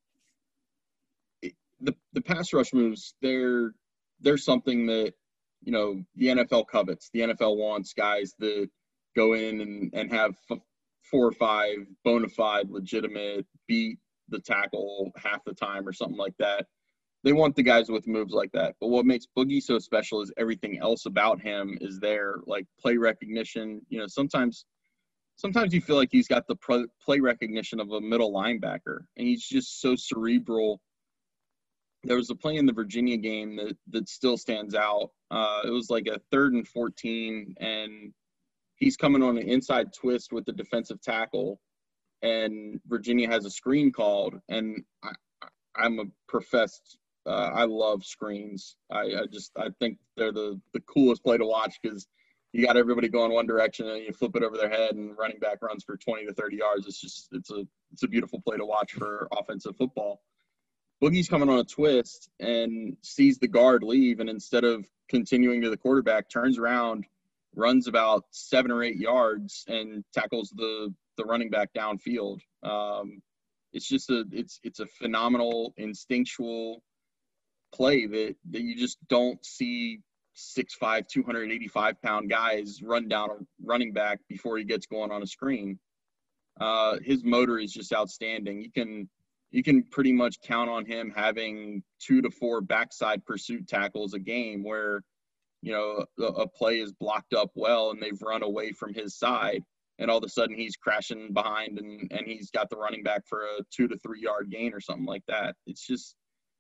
the the pass rush moves, they're they're something that, you know, the N F L covets. The N F L wants guys that go in and, and have f- four or five bona fide, legitimate, beat the tackle half the time or something like that. They want the guys with moves like that. But what makes Boogie so special is everything else about him is there, like play recognition. You know, sometimes sometimes you feel like he's got the pro- play recognition of a middle linebacker, and he's just so cerebral. There was a play in the Virginia game that, that still stands out. Uh, it was like a third and fourteen, and he's coming on an inside twist with the defensive tackle, and Virginia has a screen called. And I, I'm a professed, uh, I love screens. I, I just, I think they're the, the coolest play to watch because you got everybody going one direction and you flip it over their head and running back runs for twenty to thirty yards. It's just, it's a, it's a beautiful play to watch for offensive football. Boogie's coming on a twist and sees the guard leave, and instead of continuing to the quarterback, turns around, runs about seven or eight yards, and tackles the the running back downfield. Um, it's just a it's it's a phenomenal instinctual play that that you just don't see six five, two hundred eighty-five pound guys run down a running back before he gets going on a screen. Uh, his motor is just outstanding. You can you can pretty much count on him having two to four backside pursuit tackles a game where, you know, a, a play is blocked up well and they've run away from his side, and all of a sudden he's crashing behind and, and he's got the running back for a two to three yard gain or something like that. It's just,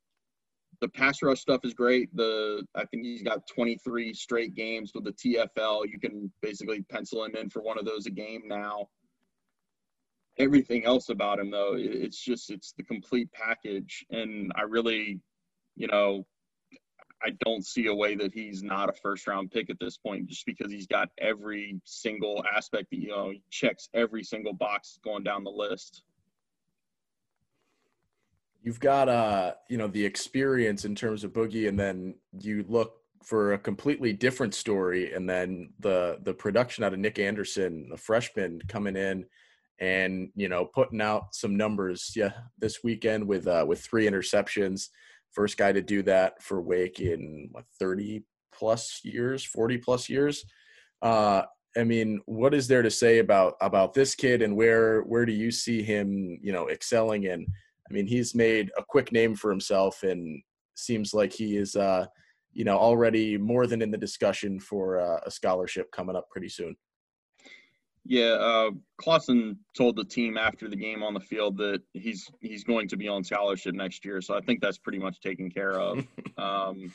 the pass rush stuff is great. The I think he's got twenty-three straight games with the T F L. You can basically pencil him in for one of those a game now. Everything else about him, though, it's just, it's the complete package. And I really, you know, I don't see a way that he's not a first round pick at this point, just because he's got every single aspect that, you know, he checks every single box going down the list. You've got, uh, you know, the experience in terms of Boogie, and then you look for a completely different story. And then the, the production out of Nick Anderson, the freshman, coming in and, you know, putting out some numbers. Yeah. This weekend with, uh, with three interceptions, first guy to do that for Wake in what, thirty plus years, forty plus years. Uh, I mean, what is there to say about, about this kid, and where, where do you see him, you know, excelling in? I mean, he's made a quick name for himself, and seems like he is, uh, you know, already more than in the discussion for uh, a scholarship coming up pretty soon. Yeah, uh, Clausen told the team after the game on the field that he's he's going to be on scholarship next year, so I think that's pretty much taken care of. um,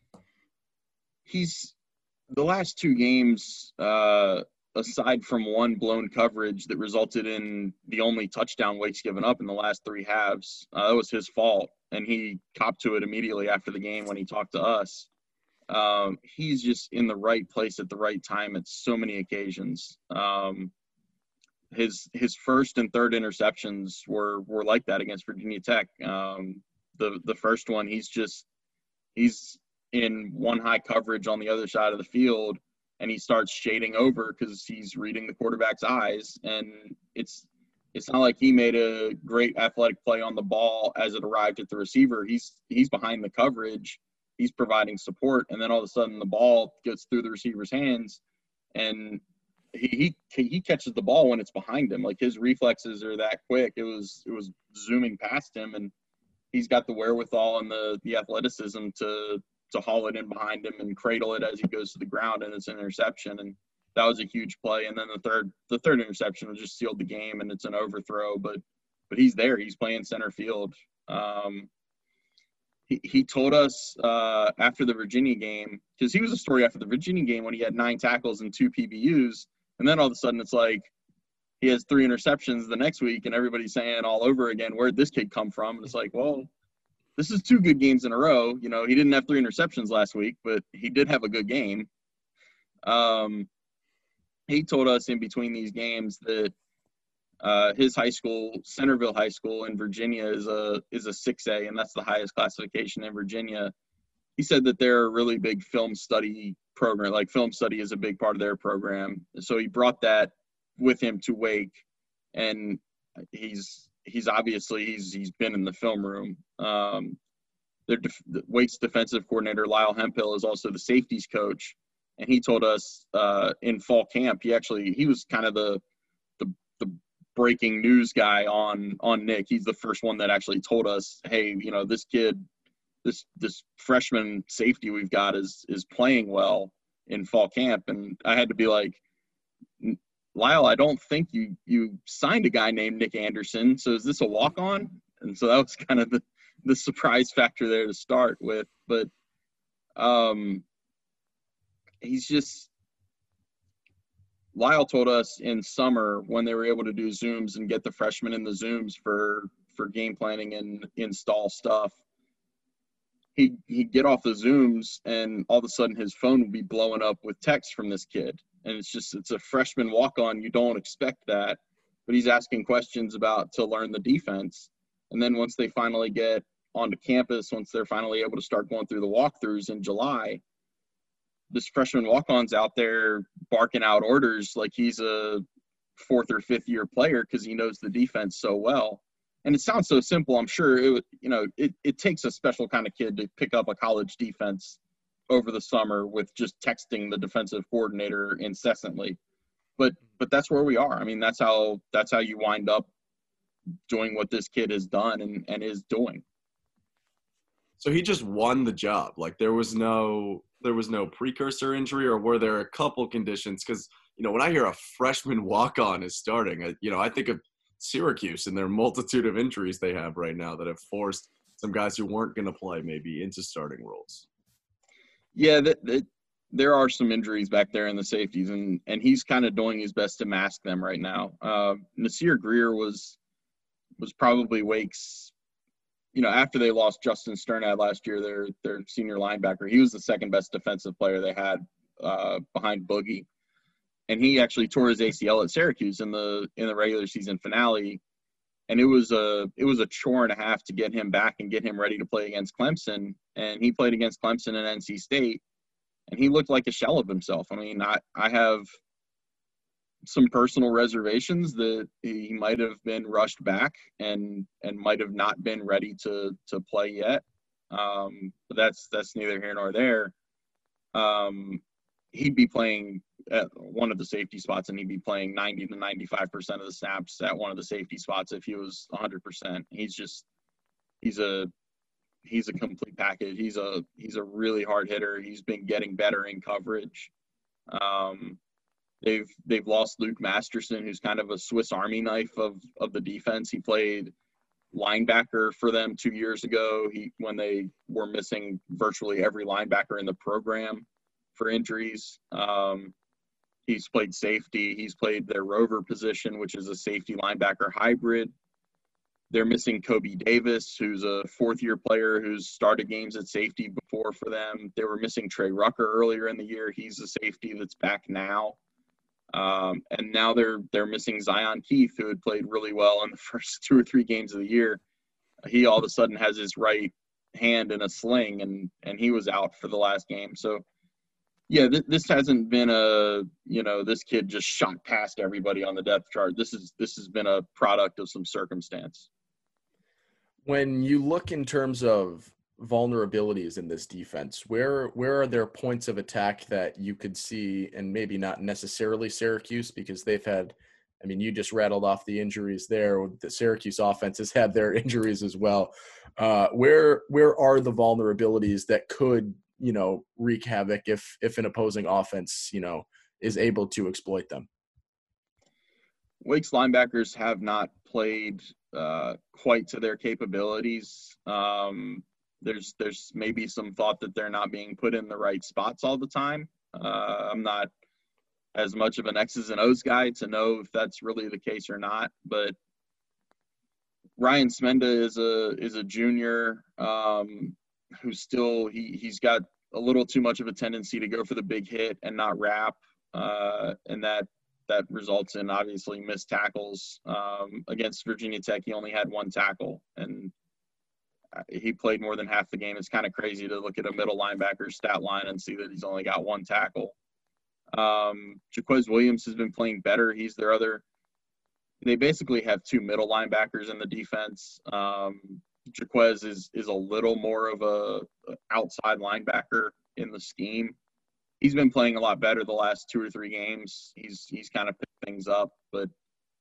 he's the last two games, uh, aside from one blown coverage that resulted in the only touchdown Wake's given up in the last three halves, uh, that was his fault, and he copped to it immediately after the game when he talked to us. Um, he's just in the right place at the right time at so many occasions. Um, his his first and third interceptions were were like that against Virginia Tech. Um, the the first one, he's just he's in one high coverage on the other side of the field, and he starts shading over because he's reading the quarterback's eyes, and it's it's not like he made a great athletic play on the ball as it arrived at the receiver. He's he's behind the coverage. He's providing support, and then all of a sudden the ball gets through the receiver's hands, and he he he catches the ball when it's behind him. Like, his reflexes are that quick. It was it was zooming past him, and he's got the wherewithal and the the athleticism to to haul it in behind him and cradle it as he goes to the ground, and it's an interception. And that was a huge play. And then the third the third interception just sealed the game, and it's an overthrow, but but he's there. He's playing center field. Um, He, he told us uh, after the Virginia game, because he was a story after the Virginia game when he had nine tackles and two P B Us, and then all of a sudden it's like he has three interceptions the next week, and everybody's saying all over again, where'd this kid come from? And it's like, well, this is two good games in a row. You know, he didn't have three interceptions last week, but he did have a good game. Um, he told us in between these games that uh, his high school, Centerville High School in Virginia, is a is a six A, and that's the highest classification in Virginia. He said that they're a really big film study program. Like, film study is a big part of their program. So he brought that with him to Wake, and he's he's obviously he's he's been in the film room. Um, their def- Wake's defensive coordinator Lyle Hemphill is also the safeties coach, and he told us uh, in fall camp he actually he was kind of the the the breaking news guy on on Nick. He's the first one that actually told us, hey, you know, this kid. This this freshman safety we've got is is playing well in fall camp, and I had to be like, Lyle, I don't think you you signed a guy named Nick Anderson, so is this a walk on? And so that was kind of the the surprise factor there to start with, but um, he's just Lyle told us in summer when they were able to do Zooms and get the freshmen in the Zooms for for game planning and install stuff. He, he'd get off the Zooms and all of a sudden his phone would be blowing up with texts from this kid. And it's just, it's a freshman walk-on. You don't expect that, but he's asking questions about to learn the defense. And then once they finally get onto campus, once they're finally able to start going through the walkthroughs in July, this freshman walk-on's out there barking out orders like he's a fourth or fifth year player because he knows the defense so well. And it sounds so simple. I'm sure it, you know, it, it takes a special kind of kid to pick up a college defense over the summer with just texting the defensive coordinator incessantly. But but that's where we are. I mean, that's how that's how you wind up doing what this kid has done and, and is doing. So he just won the job. Like there was no there was no precursor injury, or were there a couple conditions? Because, you know, when I hear a freshman walk-on is starting, I, you know, I think of Syracuse and their multitude of injuries they have right now that have forced some guys who weren't going to play maybe into starting roles. Yeah, that, that, there are some injuries back there in the safeties, and, and he's kind of doing his best to mask them right now. Uh, Nasir Greer was was probably Wake's, you know, after they lost Justin Sternad last year, their their senior linebacker, he was the second best defensive player they had uh, behind Boogie. And he actually tore his A C L at Syracuse in the in the regular season finale, and it was a it was a chore and a half to get him back and get him ready to play against Clemson. And he played against Clemson and N C State, and he looked like a shell of himself. I mean, I I have some personal reservations that he might have been rushed back and and might have not been ready to to play yet. Um, but that's that's neither here nor there. Um, he'd be playing at one of the safety spots, and he'd be playing ninety to ninety-five percent of the snaps at one of the safety spots if he was one hundred percent. He's just, he's a, he's a complete package. He's a, he's a really hard hitter. He's been getting better in coverage. Um, they've, they've lost Luke Masterson, who's kind of a Swiss Army knife of, of the defense. He played linebacker for them two years ago. He, when they were missing virtually every linebacker in the program for injuries. Um, He's played safety. He's played their rover position, which is a safety linebacker hybrid. They're missing Kobe Davis, who's a fourth-year player who's started games at safety before for them. They were missing Trey Rucker earlier in the year. He's a safety that's back now. Um, and now they're they're missing Zion Keith, who had played really well in the first two or three games of the year. He all of a sudden has his right hand in a sling, and and he was out for the last game. So, yeah, th- this hasn't been a, you know, this kid just shot past everybody on the depth chart. This is this has been a product of some circumstance. When you look in terms of vulnerabilities in this defense, where where are there points of attack that you could see, and maybe not necessarily Syracuse, because they've had, I mean, you just rattled off the injuries there. The Syracuse offense has had their injuries as well. Uh, where where are the vulnerabilities that could, you know, wreak havoc if if an opposing offense, you know, is able to exploit them? Wake's linebackers have not played uh, quite to their capabilities. Um, there's there's maybe some thought that they're not being put in the right spots all the time. Uh, I'm not as much of an X's and O's guy to know if that's really the case or not, but Ryan Smenda is a is a junior um, who's still he he's got a little too much of a tendency to go for the big hit and not wrap, uh, and that that results in obviously missed tackles. Um, against Virginia Tech, he only had one tackle, and he played more than half the game. It's kind of crazy to look at a middle linebacker stat line and see that he's only got one tackle. Um, Jaquez Williams has been playing better. He's their other. They basically have two middle linebackers in the defense. Um, Jaquez is is a little more of a, a outside linebacker in the scheme. He's been playing a lot better the last two or three games. He's he's kind of picked things up, but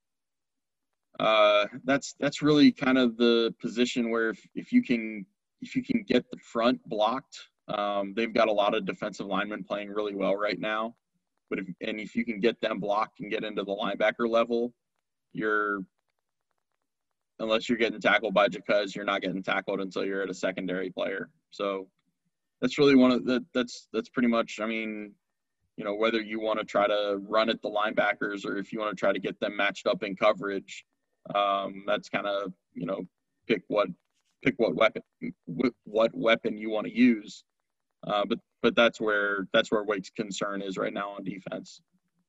uh, that's that's really kind of the position where if, if you can if you can get the front blocked, um, they've got a lot of defensive linemen playing really well right now. But if, and if you can get them blocked and get into the linebacker level, you're unless you're getting tackled by Jaquez, you're not getting tackled until you're at a secondary player. So that's really one of the that's that's pretty much. I mean, you know, whether you want to try to run at the linebackers or if you want to try to get them matched up in coverage, um, that's kind of you know pick what pick what weapon what weapon you want to use. Uh, but but that's where that's where Wake's concern is right now on defense.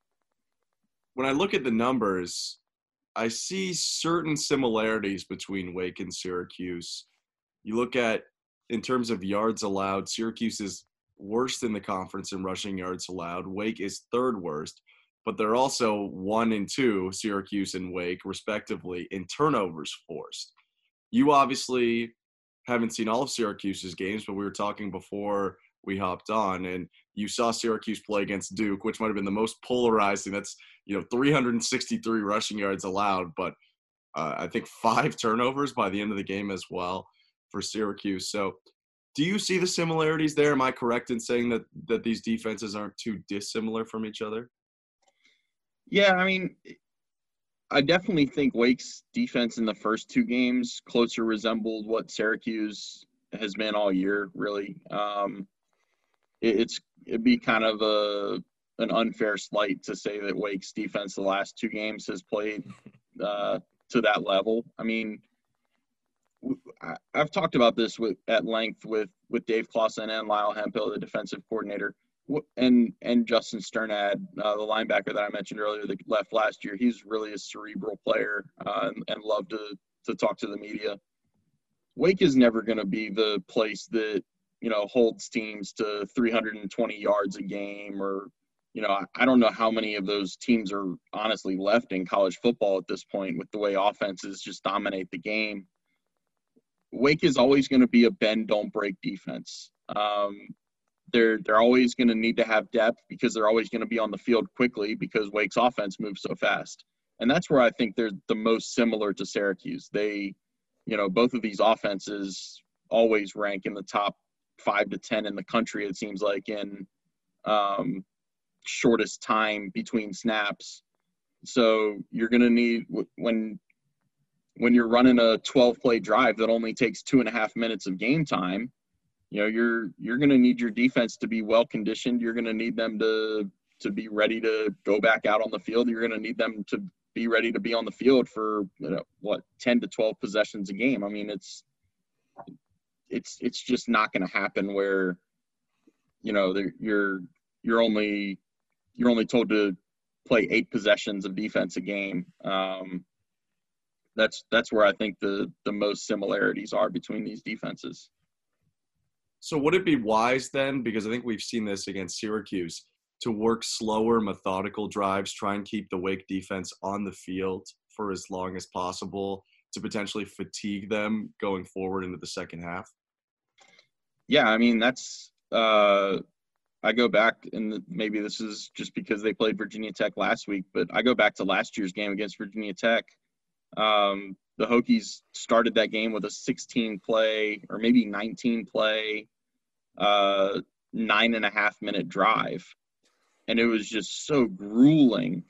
When I look at the numbers, I see certain similarities between Wake and Syracuse. You look at, in terms of yards allowed, Syracuse is worst in the conference in rushing yards allowed. Wake is third worst, but they're also one and two, Syracuse and Wake, respectively, in turnovers forced. You obviously haven't seen all of Syracuse's games, but we were talking before we hopped on, and you saw Syracuse play against Duke, which might have been the most polarizing. That's, you know, three hundred sixty-three rushing yards allowed, but uh, I think five turnovers by the end of the game as well for Syracuse. So do you see the similarities there? Am I correct in saying that, that these defenses aren't too dissimilar from each other? Yeah, I mean, I definitely think Wake's defense in the first two games closer resembled what Syracuse has been all year, really. Um, it, it's it'd be kind of a an unfair slight to say that Wake's defense the last two games has played uh, to that level. I mean, I, I've talked about this with at length with with Dave Clawson and Lyle Hemphill, the defensive coordinator, and and Justin Sternad, uh, the linebacker that I mentioned earlier that left last year. He's really a cerebral player uh, and, and loved to to talk to the media. Wake is never going to be the place that, you know, holds teams to three hundred twenty yards a game, or, you know, I, I don't know how many of those teams are honestly left in college football at this point with the way offenses just dominate the game. Wake is always going to be a bend, don't break defense. Um, they're they're always going to need to have depth because they're always going to be on the field quickly because Wake's offense moves so fast. And that's where I think they're the most similar to Syracuse. They, you know, both of these offenses always rank in the top five to ten in the country, it seems like, in um, shortest time between snaps. So you're going to need when when you're running a twelve-play drive that only takes two and a half minutes of game time, you know, you're you're going to need your defense to be well conditioned. You're going to need them to to be ready to go back out on the field. You're going to need them to be ready to be on the field for, you know, what, ten to twelve possessions a game. I mean, it's it's it's just not going to happen where, you know, you're you're only you're only told to play eight possessions of defense a game. Um, that's that's where I think the the most similarities are between these defenses. So would it be wise then, because I think we've seen this against Syracuse, to work slower, methodical drives, try and keep the Wake defense on the field for as long as possible to potentially fatigue them going forward into the second half? Yeah, I mean, that's uh, – I go back, and maybe this is just because they played Virginia Tech last week, but I go back to last year's game against Virginia Tech. Um, the Hokies started that game with a sixteen-play or maybe nineteen-play, uh, nine-and-a-half-minute drive. And it was just so grueling.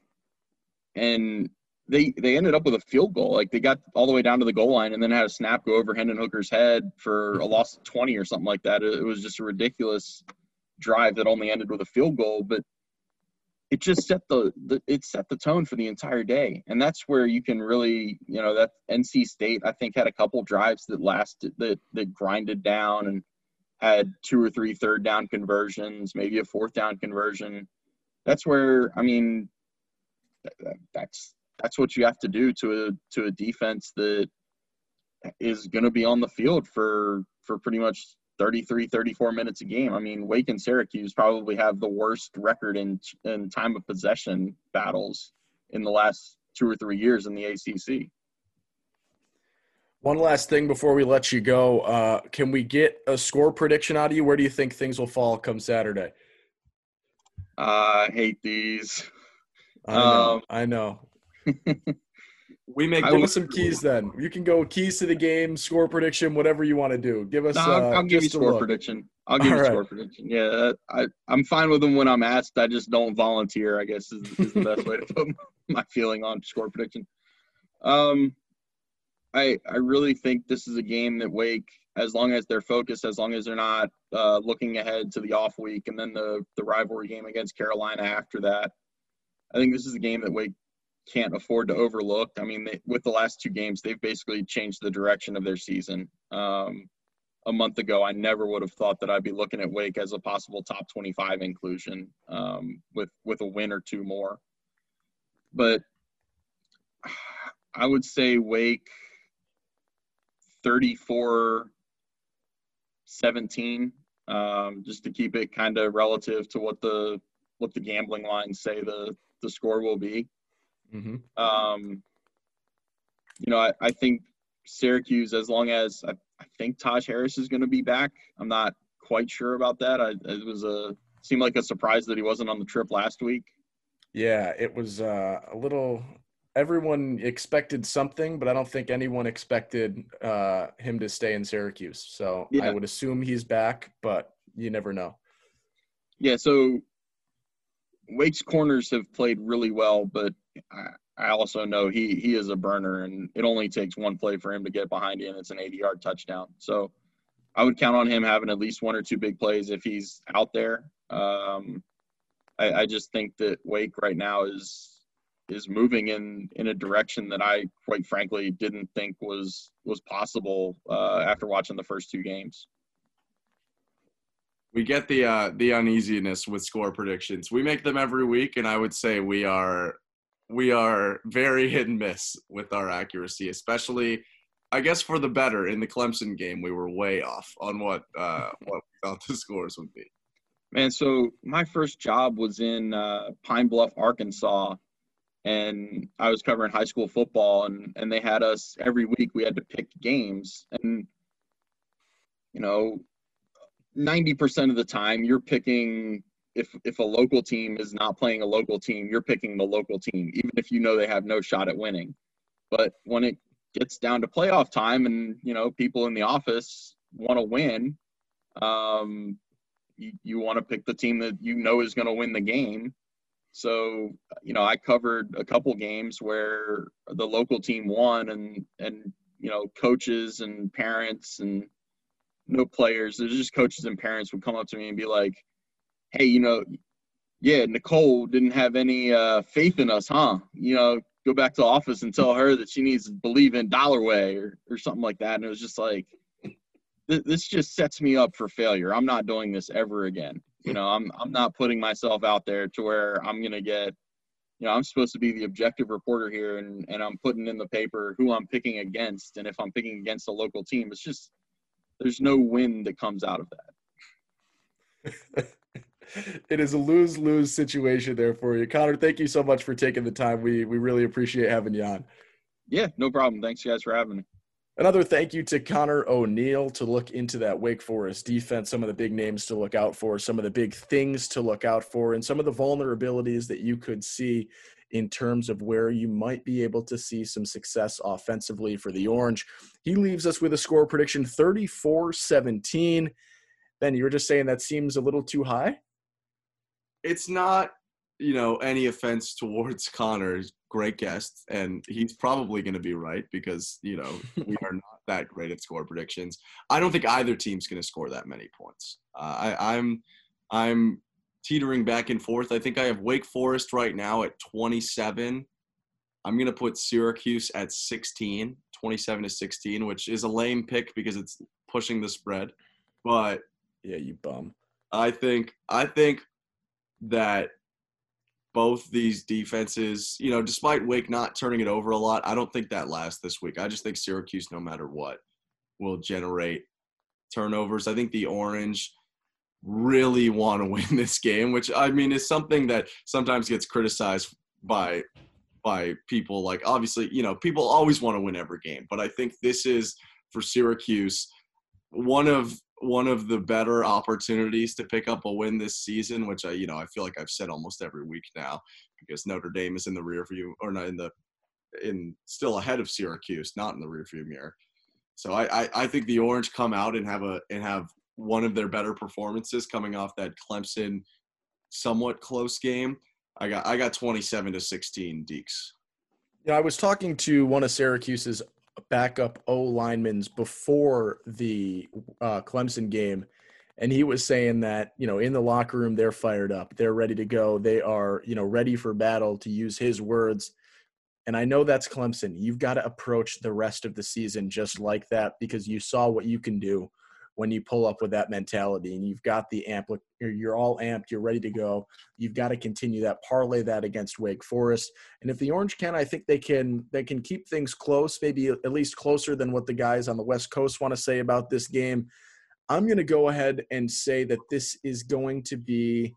And they they ended up with a field goal. Like, they got all the way down to the goal line and then had a snap go over Hendon Hooker's head for a loss of twenty or something like that. It was just a ridiculous drive that only ended with a field goal. But it just set the, the it set the tone for the entire day. And that's where you can really, you know, that N C State, I think, had a couple drives that lasted, that, that grinded down and had two or three third down conversions, maybe a fourth down conversion. That's where, I mean, that, that's, that's what you have to do to a, to a defense that is going to be on the field for, for pretty much thirty-three, thirty-four minutes a game. I mean, Wake and Syracuse probably have the worst record in in time of possession battles in the last two or three years in the A C C. One last thing before we let you go. Uh, can we get a score prediction out of you? Where do you think things will fall come Saturday? Uh, I hate these. I know. Um, I know. We make give us some keys then. You can go keys to the game, score prediction, whatever you want to do. Give us. No, I'll, uh, I'll give you score prediction. I'll give All you right. score prediction. Yeah, I I'm fine with them when I'm asked. I just don't volunteer, I guess, is, is the best way to put my feeling on score prediction. Um, I I really think this is a game that Wake, as long as they're focused, as long as they're not uh, looking ahead to the off week and then the the rivalry game against Carolina after that, I think this is a game that Wake can't afford to overlook. I mean, they, with the last two games, they've basically changed the direction of their season. Um, a month ago, I never would have thought that I'd be looking at Wake as a possible top twenty-five inclusion um, with, with a win or two more. But I would say Wake thirty-four seventeen, um, just to keep it kind of relative to what the what the gambling lines say the, the score will be. Mm-hmm. Um, you know, I, I think Syracuse, as long as I, I think Taj Harris is going to be back. I'm not quite sure about that. I, it was a seemed like a surprise that he wasn't on the trip last week. Yeah, it was uh, a little. Everyone expected something, but I don't think anyone expected uh, him to stay in Syracuse. So yeah. I would assume he's back, but you never know. Yeah. So Wake's corners have played really well, but I, I also know he he is a burner, and it only takes one play for him to get behind you, and it's an eighty-yard touchdown. So I would count on him having at least one or two big plays if he's out there. Um, I, I just think that Wake right now is is moving in, in a direction that I, quite frankly, didn't think was was possible uh, after watching the first two games. We get the uh, the uneasiness with score predictions. We make them every week, and I would say we are we are very hit and miss with our accuracy, especially, I guess, for the better. In the Clemson game, we were way off on what uh, what we thought the scores would be. Man, so my first job was in uh, Pine Bluff, Arkansas, and I was covering high school football, and, and they had us every week. We had to pick games, and you know, ninety percent of the time you're picking, if if a local team is not playing a local team, you're picking the local team, even if you know they have no shot at winning. But when it gets down to playoff time and, you know, people in the office want to win, um, you, you want to pick the team that you know is going to win the game. So, you know, I covered a couple games where the local team won, and, and you know, coaches and parents and no players, there's just coaches and parents would come up to me and be like, hey, you know, yeah, Nicole didn't have any uh, faith in us, huh? You know, go back to the office and tell her that she needs to believe in Dollarway or, or something like that. And it was just like, th- this just sets me up for failure. I'm not doing this ever again. You know, I'm I'm not putting myself out there to where I'm going to get, you know, I'm supposed to be the objective reporter here, and, and I'm putting in the paper who I'm picking against. And if I'm picking against a local team, it's just, there's no win that comes out of that. It is a lose-lose situation there for you. Connor, thank you so much for taking the time. We we really appreciate having you on. Yeah, no problem. Thanks, guys, for having me. Another thank you to Connor O'Neill to look into that Wake Forest defense, some of the big names to look out for, some of the big things to look out for, and some of the vulnerabilities that you could see in terms of where you might be able to see some success offensively for the Orange. He leaves us with a score prediction thirty-four seventeen. Ben, you were just saying that seems a little too high? It's not, you know, any offense towards Connor. Great guest, and he's probably going to be right because, you know, we are not that great at score predictions. I don't think either team's going to score that many points. Uh, I, I'm, I'm teetering back and forth. I think I have Wake Forest right now at twenty-seven. I'm going to put Syracuse at sixteen, twenty-seven to sixteen, which is a lame pick because it's pushing the spread. But yeah, you bum. I think I think that both these defenses, you know, despite Wake not turning it over a lot, I don't think that lasts this week. I just think Syracuse, no matter what, will generate turnovers. I think the Orange really want to win this game, which, I mean, is something that sometimes gets criticized by by people. Like, obviously, you know, people always want to win every game. But I think this is, for Syracuse, one of one of the better opportunities to pick up a win this season, which I, you know, I feel like I've said almost every week now, because Notre Dame is in the rear view, or not in the, in still ahead of Syracuse, not in the rear view mirror. So I, I, I think the Orange come out and have a, and have one of their better performances coming off that Clemson somewhat close game. I got, I got twenty-seven to sixteen Deeks. Yeah, I was talking to one of Syracuse's backup O linemen before the uh, Clemson game, and he was saying that, you know, in the locker room, they're fired up, they're ready to go, they are, you know, ready for battle, to use his words. And I know that's Clemson. You've got to approach the rest of the season just like that, because you saw what you can do when you pull up with that mentality, and you've got the amp, you're all amped, you're ready to go. You've got to continue that, parlay that against Wake Forest. And if the Orange can, I think they can, they can keep things close, maybe at least closer than what the guys on the West Coast want to say about this game. I'm going to go ahead and say that this is going to be,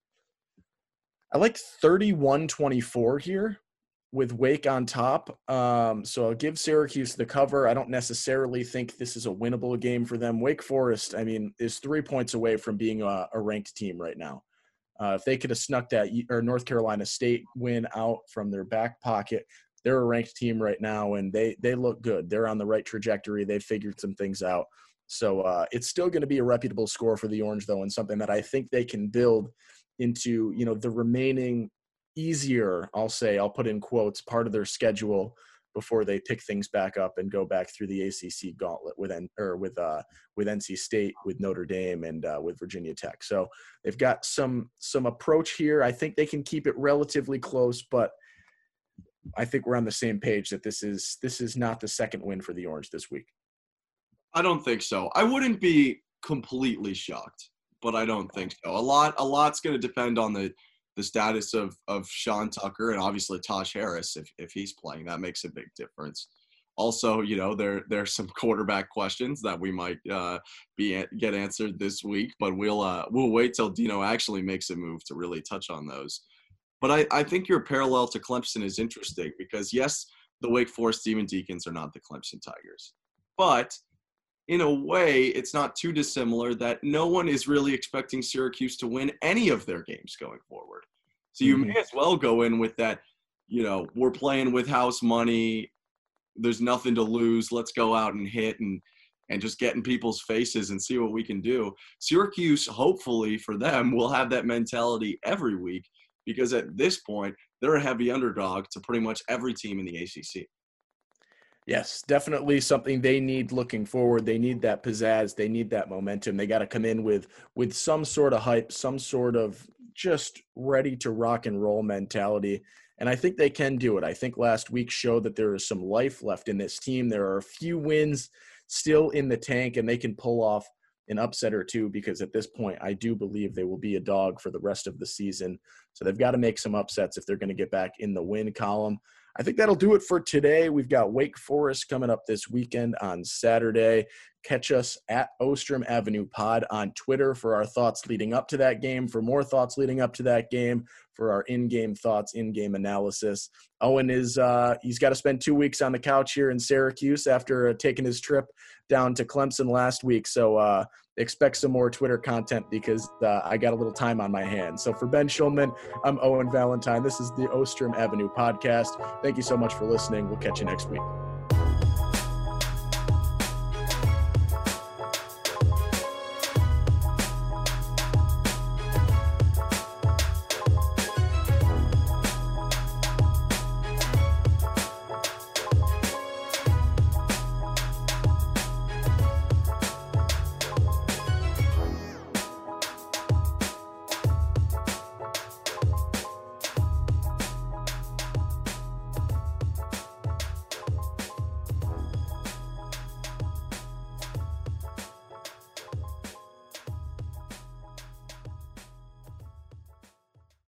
I like thirty-one twenty-four here, with Wake on top. Um, so I'll give Syracuse the cover. I don't necessarily think this is a winnable game for them. Wake Forest, I mean, is three points away from being a, a ranked team right now. Uh, if they could have snuck that, or North Carolina State win out from their back pocket, they're a ranked team right now, and they they look good. They're on the right trajectory. They've figured some things out. So uh, it's still going to be a reputable score for the Orange, though, and something that I think they can build into, you know, the remaining easier, I'll say, I'll put in quotes, part of their schedule before they pick things back up and go back through the A C C gauntlet with N, or with uh with N C State, with Notre Dame, and uh, with Virginia Tech. So they've got some some approach here. I think they can keep it relatively close, but I think we're on the same page that this is this is not the second win for the Orange this week. I don't think so. I wouldn't be completely shocked, but I don't think so. A lot a lot's going to depend on the the status of, of Sean Tucker, and obviously Tosh Harris, if, if he's playing, that makes a big difference. Also, you know, there there's some quarterback questions that we might uh, be get answered this week, but we'll uh, we'll wait till Dino actually makes a move to really touch on those. But I, I think your parallel to Clemson is interesting, because yes, the Wake Forest Demon Deacons are not the Clemson Tigers, but in a way, it's not too dissimilar that no one is really expecting Syracuse to win any of their games going forward. So you mm-hmm. may as well go in with that, you know, we're playing with house money. There's nothing to lose. Let's go out and hit and, and just get in people's faces and see what we can do. Syracuse, hopefully for them, will have that mentality every week, because at this point, they're a heavy underdog to pretty much every team in the A C C. Yes, definitely something they need looking forward. They need that pizzazz. They need that momentum. They got to come in with with some sort of hype, some sort of just ready to rock and roll mentality. And I think they can do it. I think last week showed that there is some life left in this team. There are a few wins still in the tank, and they can pull off an upset or two, because at this point, I do believe they will be a dog for the rest of the season. So they've got to make some upsets if they're going to get back in the win column. I think that'll do it for today. We've got Wake Forest coming up this weekend on Saturday. Catch us at Ostrom Avenue Pod on Twitter for our thoughts leading up to that game, for more thoughts leading up to that game, for our in-game thoughts, in-game analysis. Owen is uh, he's got to spend two weeks on the couch here in Syracuse after uh, taking his trip down to Clemson last week. So uh, expect some more Twitter content, because uh, I got a little time on my hands. So for Ben Schulman, I'm Owen Valentine. This is the Ostrom Avenue Podcast. Thank you so much for listening. We'll catch you next week.